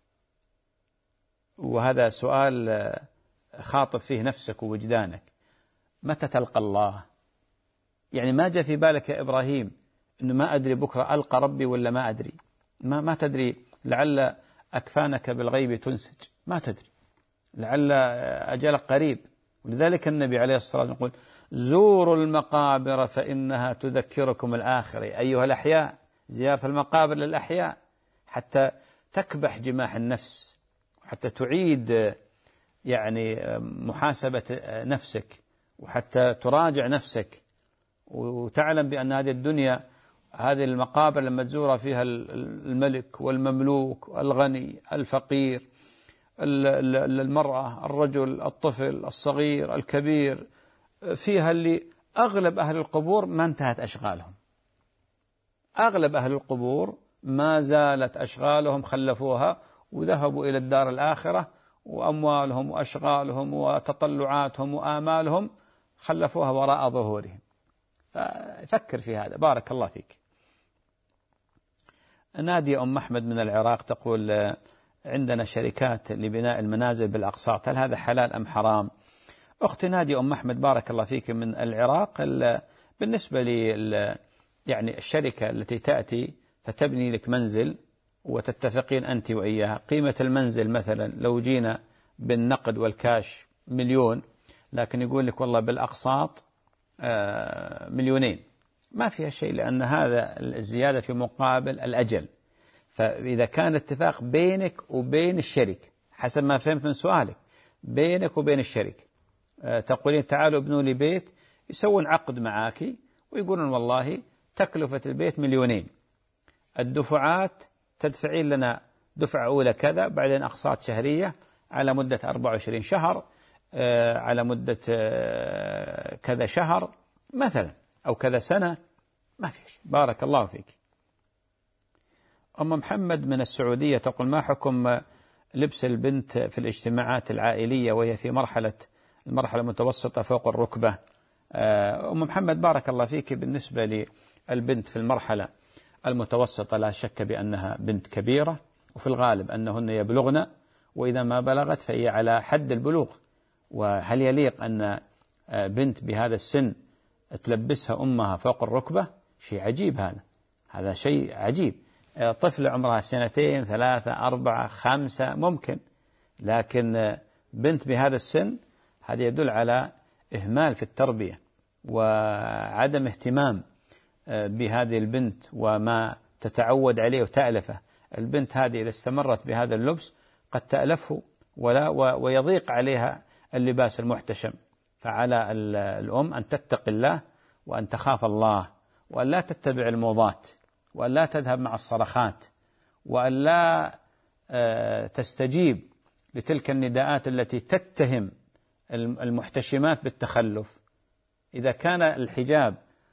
وهذا سؤال خاطب فيه نفسك ووجدانك: متى تلقى الله؟ يعني ما جاء في بالك يا إبراهيم إنه ما أدري بكرة ألقى ربي ولا ما أدري؟ ما ما تدري، لعل أكفانك بالغيب تنسج، ما تدري، لعل أجلك قريب. ولذلك النبي عليه الصلاة والسلام يقول: زوروا المقابر فإنها تذكركم الآخرة. أيها الأحياء، زيارة المقابر للأحياء حتى تكبح جماح النفس، حتى تعيد يعني محاسبة نفسك، وحتى تراجع نفسك، وتعلم بأن هذه الدنيا، هذه المقابر لما تزورها فيها الملك والمملوك، الغني، الفقير، المرأة، الرجل، الطفل، الصغير، الكبير، فيها اللي أغلب أهل القبور ما انتهت أشغالهم. أغلب أهل القبور ما زالت أشغالهم خلفوها وذهبوا إلى الدار الآخرة، وأموالهم وأشغالهم وتطلعاتهم وآمالهم خلفوها وراء ظهورهم. ففكر في هذا. بارك الله فيك. نادية أم أحمد من العراق تقول: عندنا شركات لبناء المنازل بالأقساط، هل هذا حلال أم حرام؟ أختي نادية أم أحمد بارك الله فيك من العراق، بالنسبة لي يعني الشركة التي تأتي فتبني لك منزل وتتفقين أنت وإياها، قيمة المنزل مثلا لو جينا بالنقد والكاش مليون، لكن يقول لك والله بالأقساط مليونين، ما فيها شيء، لأن هذا الزيادة في مقابل الأجل. فإذا كان اتفاق بينك وبين الشركة حسب ما فهمت من سؤالك، بينك وبين الشركة تقولين تعالوا ابنوا لي بيت، يسوون عقد معاك ويقولون والله تكلفة البيت مليونين، الدفعات تدفعين لنا دفعة أولى كذا، بعدين أقساط شهرية، على مدة أربعة وعشرين شهر، على مدة كذا شهر مثلا، أو كذا سنة، ما فيش. بارك الله فيك. أم محمد من السعودية تقول: ما حكم لبس البنت في الاجتماعات العائلية وهي في مرحلة المرحلة المتوسطة فوق الركبة؟ أم محمد بارك الله فيك، بالنسبة للبنت في المرحلة المتوسطة لا شك بأنها بنت كبيرة، وفي الغالب أنهن يبلغن، وإذا ما بلغت فهي على حد البلوغ. وهل يليق أن بنت بهذا السن تلبسها أمها فوق الركبة؟ شيء عجيب، هذا هذا شيء عجيب. طفلة عمرها سنتين ثلاثة أربعة خمسة ممكن، لكن بنت بهذا السن هذا يدل على إهمال في التربية وعدم اهتمام بهذه البنت وما تتعود عليه وتألفه. البنت هذه إذا استمرت بهذا اللبس قد تألفه ولا ويضيق عليها اللباس المحتشم. فعلى الأم أن تتقي الله وأن تخاف الله، وأن لا تتبع الموضات، وأن لا تذهب مع الصرخات، وأن لا تستجيب لتلك النداءات التي تتهم المحتشمات بالتخلف. إذا كان الحجاب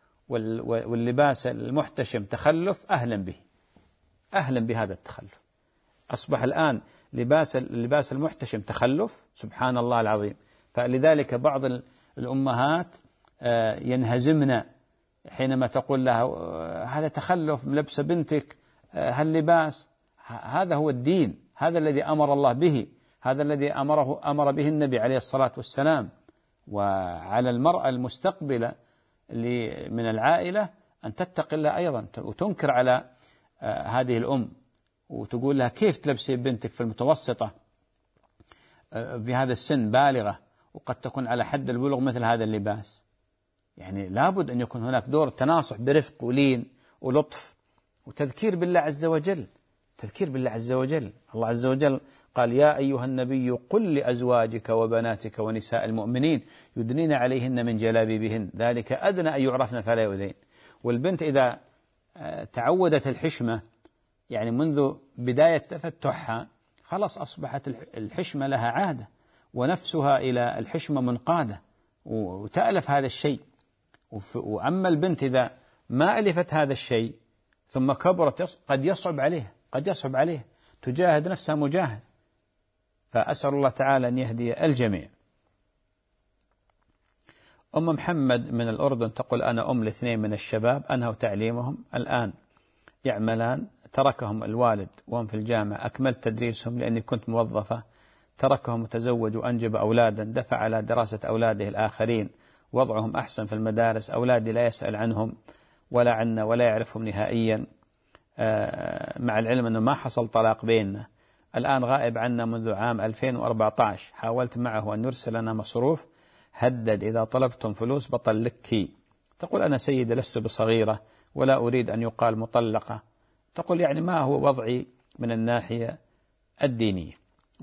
واللباس المحتشم تخلف، أهلا به، أهلا بهذا التخلف. أصبح الآن لباس اللباس المحتشم تخلف، سبحان الله العظيم. فلذلك بعض الأمهات ينهزمن حينما تقول لها: هذا تخلف، ملبس بنتك هاللباس. هذا هو الدين، هذا الذي أمر الله به، هذا الذي أمره أمر به النبي عليه الصلاة والسلام. وعلى المرأة المستقبلة من العائلة أن تتقي الله أيضا، وتنكر على هذه الأم وتقول لها: كيف تلبسي بنتك في المتوسطة في هذا السن بالغة وقد تكون على حد البلوغ مثل هذا اللباس؟ يعني لابد أن يكون هناك دور تناصح برفق ولين ولطف وتذكير بالله عز وجل، تذكير بالله عز وجل. الله عز وجل قال: يا أيها النبي قل لأزواجك وبناتك ونساء المؤمنين يدنين عليهن من جلابيبهن ذلك أدنى أن يعرفن فلا يؤذين. والبنت إذا تعودت الحشمة يعني منذ بداية تفتحها خلاص أصبحت الحشمة لها عادة، ونفسها إلى الحشمة منقادة وتألف هذا الشيء. وأما البنت إذا ما ألفت هذا الشيء ثم كبرت قد يصعب عليه قد يصعب عليه تجاهد نفسها مجاهد. فأسأل الله تعالى أن يهدي الجميع. أم محمد من الأردن تقول: أنا أم لاثنين من الشباب أنهوا تعليمهم الآن يعملان، تركهم الوالد وهم في الجامعة، أكملت تدريسهم لأني كنت موظفة، تركهم وتزوج وأنجب أولادا، دفع على دراسة أولاده الآخرين، وضعهم أحسن في المدارس، أولادي لا يسأل عنهم ولا عنا ولا يعرفهم نهائيا، مع العلم أنه ما حصل طلاق بيننا، الآن غائب عنا منذ عام ألفين وأربعة عشر، حاولت معه أن يرسل لنا مصروف، هدد إذا طلبتم فلوس بطلقك. تقول: أنا سيدة لست بصغيرة ولا أريد أن يقال مطلقة. تقول: يعني ما هو وضعي من الناحية الدينية؟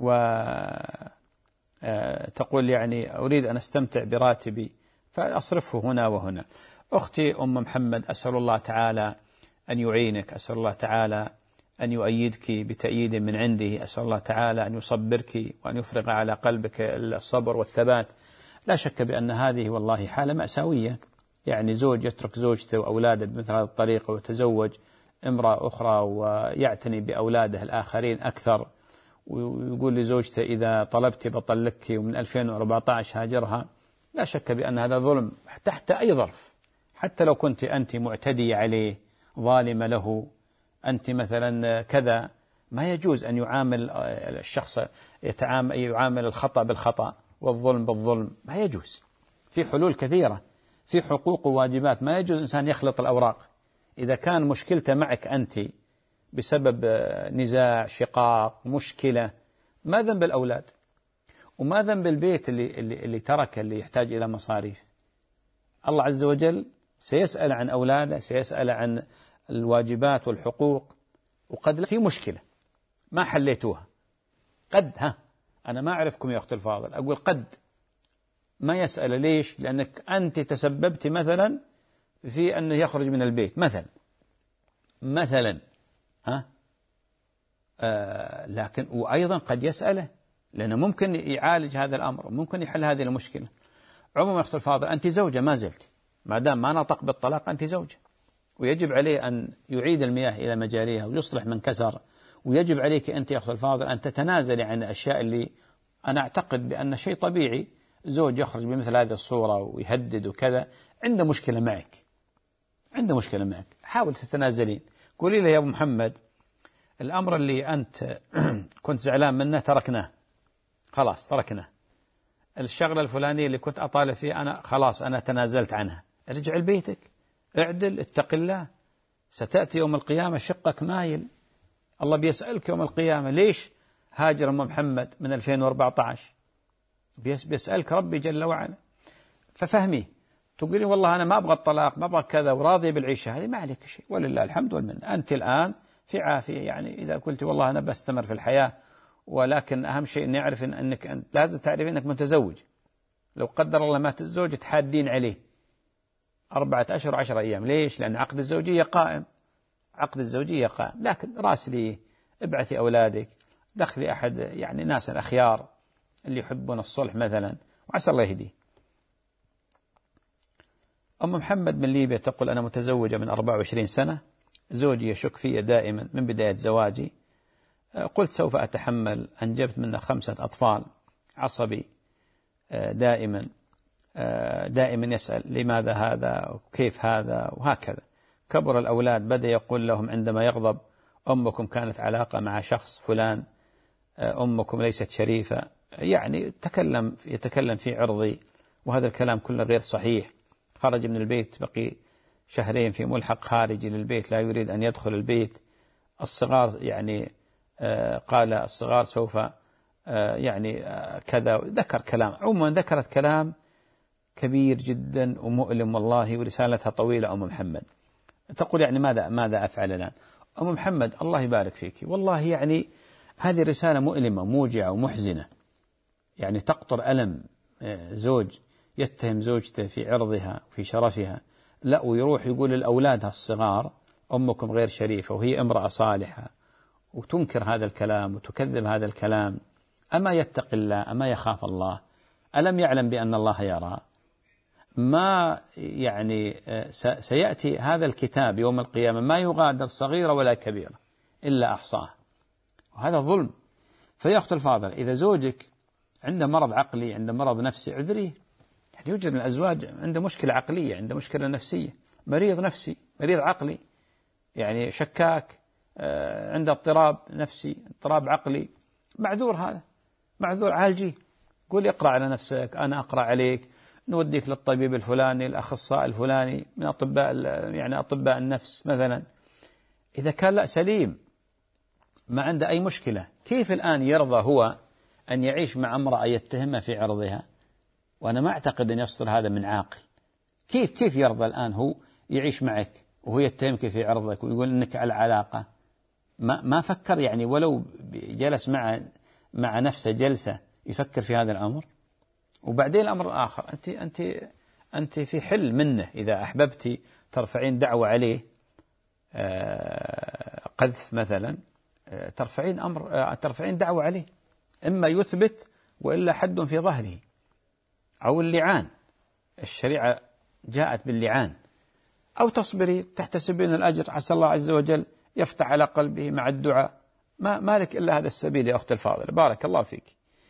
وتقول: يعني أريد أن أستمتع براتبي فأصرفه هنا وهنا. أختي أم محمد، أسأل الله تعالى أن يعينك، أسأل الله تعالى أن يؤيدك بتأييد من عنده، أسأل الله تعالى أن يصبرك وأن يفرغ على قلبك الصبر والثبات. لا شك بأن هذه والله حالة مأساوية، يعني زوج يترك زوجته وأولاده بمثل هذه الطريقة ويتزوج امرأة أخرى ويعتني بأولاده الآخرين أكثر، ويقول لزوجته إذا طلبت بطلقك، ومن ألفين وأربعة عشر هاجرها. لا شك بأن هذا ظلم تحت أي ظرف، حتى لو كنت أنت معتدية عليه ظالمة له، أنت مثلا كذا، ما يجوز أن يعامل الشخص يتعامل يعامل الخطأ بالخطأ والظلم بالظلم، ما يجوز. في حلول كثيرة، في حقوق وواجبات، ما يجوز إنسان يخلط الأوراق. إذا كان مشكلته معك أنت بسبب نزاع شقاق مشكلة، ما ذنب الأولاد وما ذنب البيت اللي, اللي, اللي ترك اللي يحتاج إلى مصاريف؟ الله عز وجل سيسأل عن أولاده، سيسأل عن الواجبات والحقوق، وقد في مشكلة ما حليتوها، قد ها أنا ما أعرفكم يا أخت الفاضل، أقول قد ما يسأل. ليش؟ لأنك أنت تسببت مثلا في أنه يخرج من البيت مثلا مثلا ها آه لكن وأيضا قد يسأله لأنه ممكن يعالج هذا الأمر وممكن يحل هذه المشكلة. عموما أخت الفاضل، أنت زوجة ما زلت، ما دام ما نطق بالطلاق أنت زوجة، ويجب عليه أن يعيد المياه إلى مجاريها ويصلح من كسر، ويجب عليك أنت يا أخت الفاضل أن تتنازلي عن الأشياء اللي أنا أعتقد بأن شيء طبيعي زوج يخرج بمثل هذه الصورة ويهدد وكذا، عنده مشكلة معك، عنده مشكلة معك، حاول تتنازلين. قولي له يا أبو محمد الأمر اللي أنت كنت زعلان منه تركناه، خلاص تركناه. الشغلة الفلانية اللي كنت أطالب فيه أنا خلاص أنا تنازلت عنها. ارجع لبيتك، اعدل، اتق الله، ستأتي يوم القيامة شقك مايل. الله بيسألك يوم القيامة ليش هاجر أم محمد من ألفين وأربعة عشر، بيسألك ربي جل وعلا. ففهمي، تقولي والله أنا ما أبغى الطلاق، ما أبغى كذا، وراضي بالعيشة هذه، ما عليك شيء، ولله الحمد والمنة. أنت الآن في عافية، يعني إذا قلت والله أنا بستمر في الحياة، ولكن أهم شيء أن يعرف إن أنك أنت لازم تعرف أنك متزوج. لو قدر الله ما تتزوج تحادين عليه أربعة أشهر عشر أيام. ليش؟ لأن عقد الزوجية قائم، عقد الزوجية قائم. لكن راسلي، ابعثي أولادك، دخلي أحد يعني ناس الأخيار اللي يحبون الصلح مثلا، وعسى الله يهديه. أم محمد من ليبيا تقول أنا متزوجة من أربع وعشرين سنة، زوجي يشك في دائما من بداية زواجي، قلت سوف أتحمل، أنجبت منه خمسة أطفال، عصبي دائما دائما يسأل لماذا هذا وكيف هذا وهكذا. كبر الأولاد، بدأ يقول لهم عندما يغضب أمكم كانت علاقة مع شخص فلان، أمكم ليست شريفة، يعني تكلم يتكلم في عرضي، وهذا الكلام كله غير صحيح. خرج من البيت، بقي شهرين في ملحق خارجي للبيت، لا يريد أن يدخل البيت. الصغار يعني قال الصغار سوف يعني كذا، ذكر كلام، عموما ذكرت كلام كبير جدا ومؤلم والله، ورسالتها طويلة. أم محمد تقول يعني ماذا ماذا أفعل الآن؟ أم محمد الله يبارك فيك، والله يعني هذه رسالة مؤلمة موجعة ومحزنة، يعني تقطر ألم. زوج يتهم زوجته في عرضها وفي شرفها، لا ويروح يقول لأولادها الصغار أمكم غير شريفة، وهي امرأة صالحة، وتنكر هذا الكلام وتكذب هذا الكلام. أما يتق الله؟ أما يخاف الله؟ ألم يعلم بأن الله يرى؟ ما يعني سيأتي هذا الكتاب يوم القيامة ما يغادر صغيرة ولا كبيرة إلا أحصاه، وهذا ظلم. فيا أخت الفاضل، إذا زوجك عنده مرض عقلي، عنده مرض نفسي، عذريه. يعني يوجد من الأزواج عنده مشكلة عقلية، عنده مشكلة نفسية، مريض نفسي، مريض عقلي، يعني شكاك، عنده اضطراب نفسي، اضطراب عقلي، معذور، هذا معذور، عالجيه. قول اقرأ على نفسك، أنا أقرأ عليك، نوديك للطبيب الفلاني، الأخصائي الفلاني من أطباء يعني أطباء النفس مثلا. إذا كان لا سليم ما عنده أي مشكلة، كيف الآن يرضى هو أن يعيش مع امرأة يتهمها في عرضها؟ وأنا ما أعتقد أن يصدر هذا من عاقل. كيف كيف يرضى الآن هو يعيش معك وهو يتهمك في عرضك ويقول إنك على علاقة؟ ما ما فكر يعني ولو جلس مع مع نفسه جلسة يفكر في هذا الأمر؟ وبعدين الأمر الآخر، أنت أنت أنت في حل منه، إذا أحببتي ترفعين دعوة عليه قذف مثلا، ترفعين أمر ترفعين دعوة عليه، إما يثبت وإلا حد في ظهره، أو اللعان، الشريعة جاءت باللعان، أو تصبري تحتسبين الأجر، عسى الله عز وجل يفتح على قلبه مع الدعاء. ما مالك إلا هذا السبيل يا أخت الفاضلة، بارك الله فيك.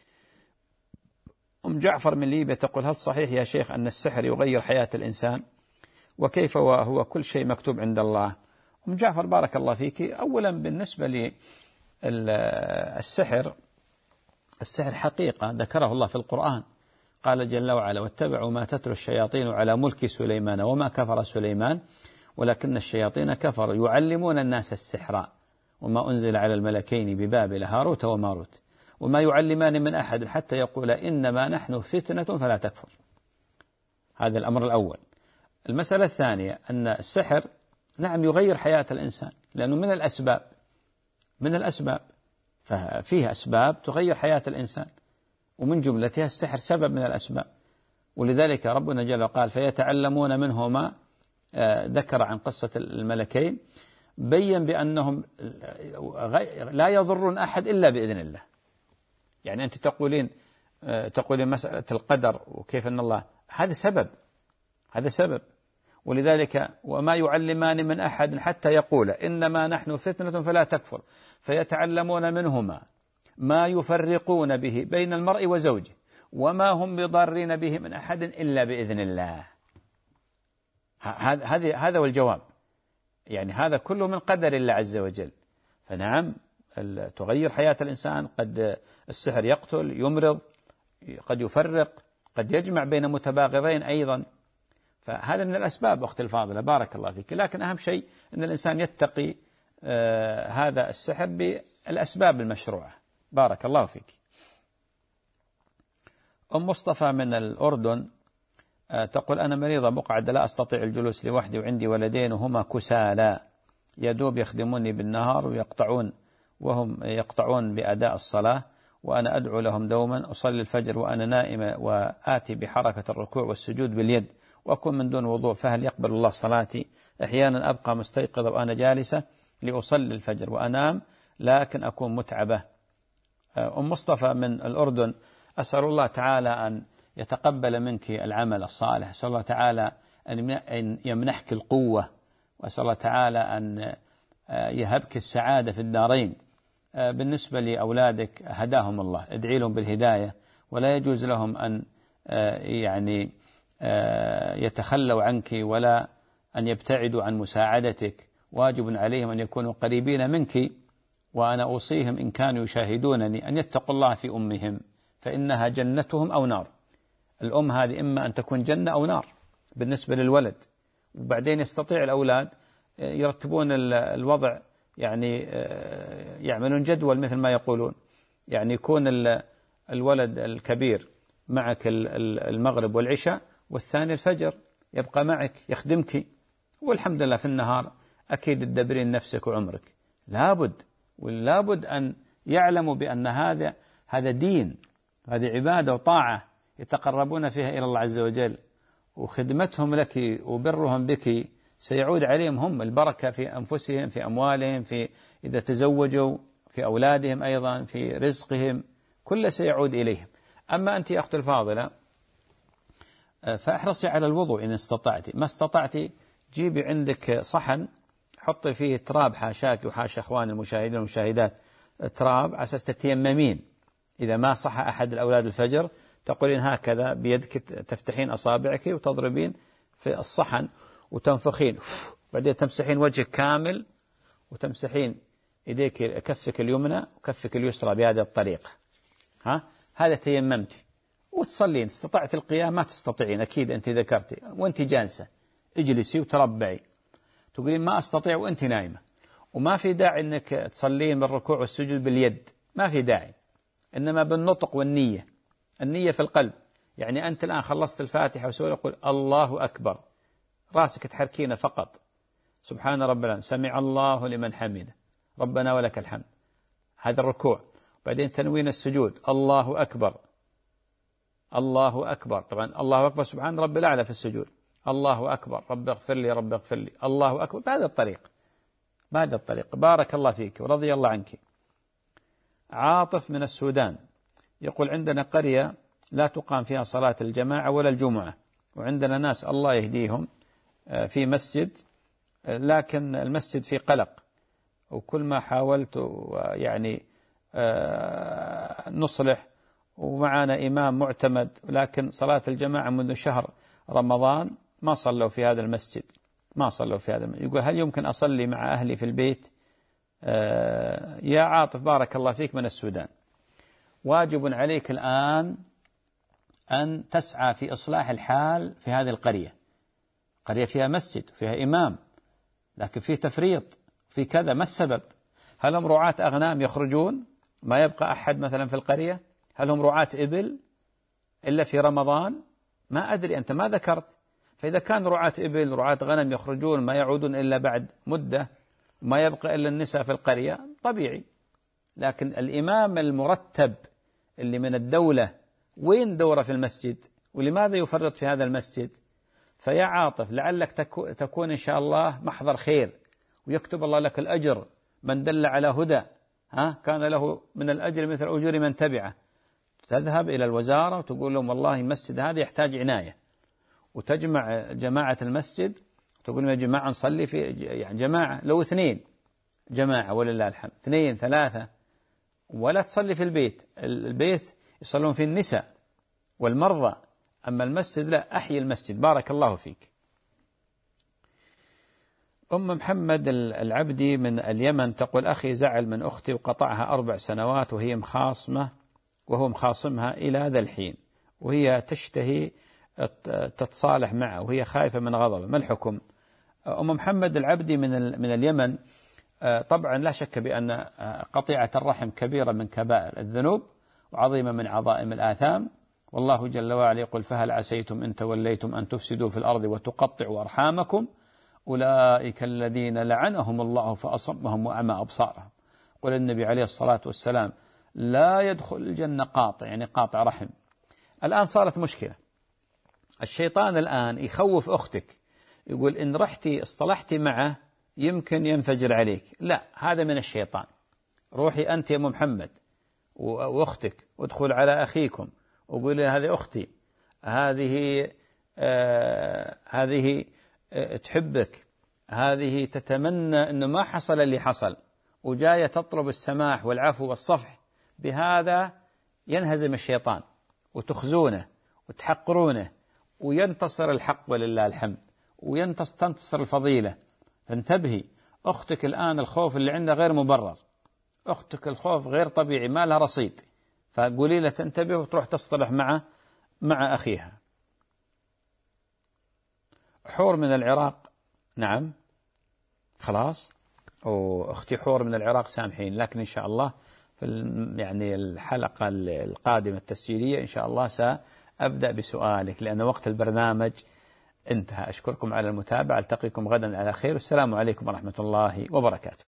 أم جعفر من ليبيا تقول هل صحيح يا شيخ أن السحر يغير حياة الإنسان؟ وكيف وهو كل شيء مكتوب عند الله؟ أم جعفر بارك الله فيك، أولا بالنسبة للسحر، السحر حقيقة ذكره الله في القرآن، قال جل وعلا واتبعوا ما تتلو الشياطين على ملك سليمان وما كفر سليمان ولكن الشياطين كفروا يعلمون الناس السحر وما أنزل على الملكين ببابل هاروت وماروت وما يعلمان من أحد حتى يقول إنما نحن فتنة فلا تكفر. هذا الأمر الأول. المسألة الثانية أن السحر نعم يغير حياة الإنسان، لأنه من الأسباب من الأسباب ففيها أسباب تغير حياة الإنسان، ومن جملتها السحر سبب من الأسباب. ولذلك ربنا جل وقال فيتعلمون منهما، ذكر عن قصة الملكين، بين بأنهم لا يضرون أحد إلا بإذن الله. يعني أنت تقولين تقولين مسألة القدر وكيف أن الله، هذا سبب، هذا سبب. ولذلك وما يعلمان من أحد حتى يقول إنما نحن فتنة فلا تكفر، فيتعلمون منهما ما يفرقون به بين المرء وزوجه وما هم بضارين به من أحد إلا بإذن الله. هذا هذا هو الجواب. يعني هذا كله من قدر الله عز وجل. فنعم تغير حياة الإنسان، قد السحر يقتل، يمرض، قد يفرق، قد يجمع بين متباغضين أيضا. فهذا من الأسباب أختي الفاضلة بارك الله فيك. لكن أهم شيء أن الإنسان يتقي آه هذا السحر بالأسباب المشروعة. بارك الله فيك. أم مصطفى من الأردن آه تقول أنا مريضة مقعدة لا أستطيع الجلوس لوحدي وعندي ولدين وهما كسالى يدوب يخدموني بالنهار ويقطعون وهم يقطعون بأداء الصلاة، وأنا أدعو لهم دوما، أصلي الفجر وأنا نائمة وآتي بحركة الركوع والسجود باليد وأكون من دون وضوء، فهل يقبل الله صلاتي؟ أحيانا أبقى مستيقظة وأنا جالسة لأصلي الفجر وأنام لكن أكون متعبة. أم مصطفى من الأردن أسأل الله تعالى أن يتقبل منك العمل الصالح، أسأل الله تعالى أن يمنحك القوة، وأسأل الله تعالى أن يهبك السعادة في الدارين. بالنسبة لأولادك هداهم الله، ادعي لهم بالهداية، ولا يجوز لهم أن يعني يتخلوا عنك ولا أن يبتعدوا عن مساعدتك، واجب عليهم أن يكونوا قريبين منك. وأنا أوصيهم إن كانوا يشاهدونني أن يتقوا الله في أمهم فإنها جنتهم أو نار. الأم هذه إما أن تكون جنة أو نار بالنسبة للولد. وبعدين يستطيع الأولاد يرتبون الوضع، يعني يعملون جدول مثل ما يقولون، يعني يكون الولد الكبير معك المغرب والعشاء والثاني الفجر يبقى معك يخدمك، والحمد لله في النهار أكيد تدبرين نفسك وعمرك. لابد ولابد أن يعلموا بأن هذا هذا دين، هذه عبادة وطاعة يتقربون فيها إلى الله عز وجل، وخدمتهم لك وبرهم بك سيعود عليهم هم البركة في أنفسهم، في أموالهم، في إذا تزوجوا، في أولادهم أيضا، في رزقهم، كل سيعود إليهم. أما أنت يا أختي الفاضلة فاحرصي على الوضوء إن استطعتي، ما استطعتي جيبي عندك صحن حطي فيه تراب، حاشاك وحاشا أخوان المشاهدين والمشاهدات، تراب على أساس تتيممين. إذا ما صح أحد الأولاد الفجر تقولين هكذا بيدك، تفتحين أصابعك وتضربين في الصحن وتنفخين، بعدين تمسحين وجهك كامل وتمسحين يديك، كفك اليمنى وكفك اليسرى بهذه الطريقة، ها هذا تيممت، وتصلين. استطعت القيام ما تستطيعين أكيد أنت ذكرتي، وأنت جالسة اجلسي وتربعي، تقولين ما أستطيع وأنت نايمة. وما في داعي أنك تصلين بالركوع والسجود باليد، ما في داعي، إنما بالنطق والنية. النية في القلب، يعني أنت الآن خلصت الفاتحة وسورة يقول الله أكبر، راسك تحركينه فقط، سبحان رب العالمين، سمع الله لمن حمده، ربنا ولك الحمد، هذا الركوع. بعدين تنوين السجود الله أكبر، الله أكبر، طبعا الله أكبر سبحان رب الأعلى في السجود، الله أكبر رب اغفر لي رب اغفر لي، الله أكبر، بهذا الطريق بهذا الطريق. بارك الله فيك ورضي الله عنك. عاطف من السودان يقول عندنا قرية لا تقام فيها صلاة الجماعة ولا الجمعة، وعندنا ناس الله يهديهم في مسجد، لكن المسجد في قلق، وكل ما حاولت يعني نصلح، ومعنا إمام معتمد، لكن صلاة الجماعة منذ شهر رمضان ما صلوا في هذا المسجد، ما صلوا في هذا المسجد. يقول هل يمكن أصلي مع أهلي في البيت؟ يا عاطف بارك الله فيك من السودان، واجب عليك الآن أن تسعى في إصلاح الحال في هذه القرية. قرية فيها مسجد، فيها إمام، لكن فيه تفريط، في كذا، ما السبب؟ هل هم رعاة أغنام يخرجون ما يبقى أحد مثلا في القرية؟ هل هم رعاة إبل إلا في رمضان؟ ما أدري، أنت ما ذكرت. فإذا كان رعاة إبل رعاة غنم يخرجون ما يعودون إلا بعد مدة، ما يبقى إلا النساء في القرية، طبيعي. لكن الإمام المرتب اللي من الدولة وين دوره في المسجد؟ ولماذا يفرط في هذا المسجد؟ فيا عاطف لعلك تكون إن شاء الله محضر خير، ويكتب الله لك الأجر، من دل على هدى ها كان له من الأجر مثل أجور من تبعه. تذهب إلى الوزارة وتقول لهم والله المسجد هذا يحتاج عناية، وتجمع جماعة المسجد تقول يا جماعة نصلي في يعني جماعة، لو اثنين جماعة ولله الحمد، اثنين ثلاثة، ولا تصلي في البيت. البيت يصلون فيه النساء والمرضى، أما المسجد لا، أحيي المسجد. بارك الله فيك. أم محمد العبدي من اليمن تقول أخي زعل من أختي وقطعها أربع سنوات وهي مخاصمة وهو مخاصمها إلى ذا الحين، وهي تشتهي تتصالح معه وهي خايفة من غضبه، ما الحكم؟ أم محمد العبدي من من اليمن، طبعا لا شك بأن قطيعة الرحم كبيرة من كبائر الذنوب وعظيمة من عظائم الآثام، والله جل وعلا يقول فهل عسيتم إن توليتم أن تفسدوا في الأرض وتقطعوا أرحامكم أولئك الذين لعنهم الله فأصمهم وأعمى أبصارهم. قال النبي عليه الصلاة والسلام لا يدخل الجنة قاطع، يعني قاطع رحم. الآن صارت مشكلة، الشيطان الآن يخوف أختك، يقول إن رحتي اصطلحتي معه يمكن ينفجر عليك. لا، هذا من الشيطان. روحي أنت يا أم محمد وأختك وادخل على أخيكم وقولي هذه أختي، هذه آه هذه آه تحبك، هذه تتمنى أنه ما حصل اللي حصل وجاية تطلب السماح والعفو والصفح. بهذا ينهزم الشيطان وتخزونه وتحقرونه وينتصر الحق ولله الحمد، وينتصر الفضيلة. فانتبهي، أختك الآن الخوف اللي عندها غير مبرر، أختك الخوف غير طبيعي، ما لها رصيد، فقولي لها تنتبه وتروح تصطلح مع مع أخيها. حور من العراق، نعم خلاص، وأختي حور من العراق سامحين، لكن إن شاء الله في يعني الحلقة القادمة التسجيلية إن شاء الله سأبدأ بسؤالك لأن وقت البرنامج انتهى. أشكركم على المتابعة، ألتقيكم غدا على خير، والسلام عليكم ورحمة الله وبركاته.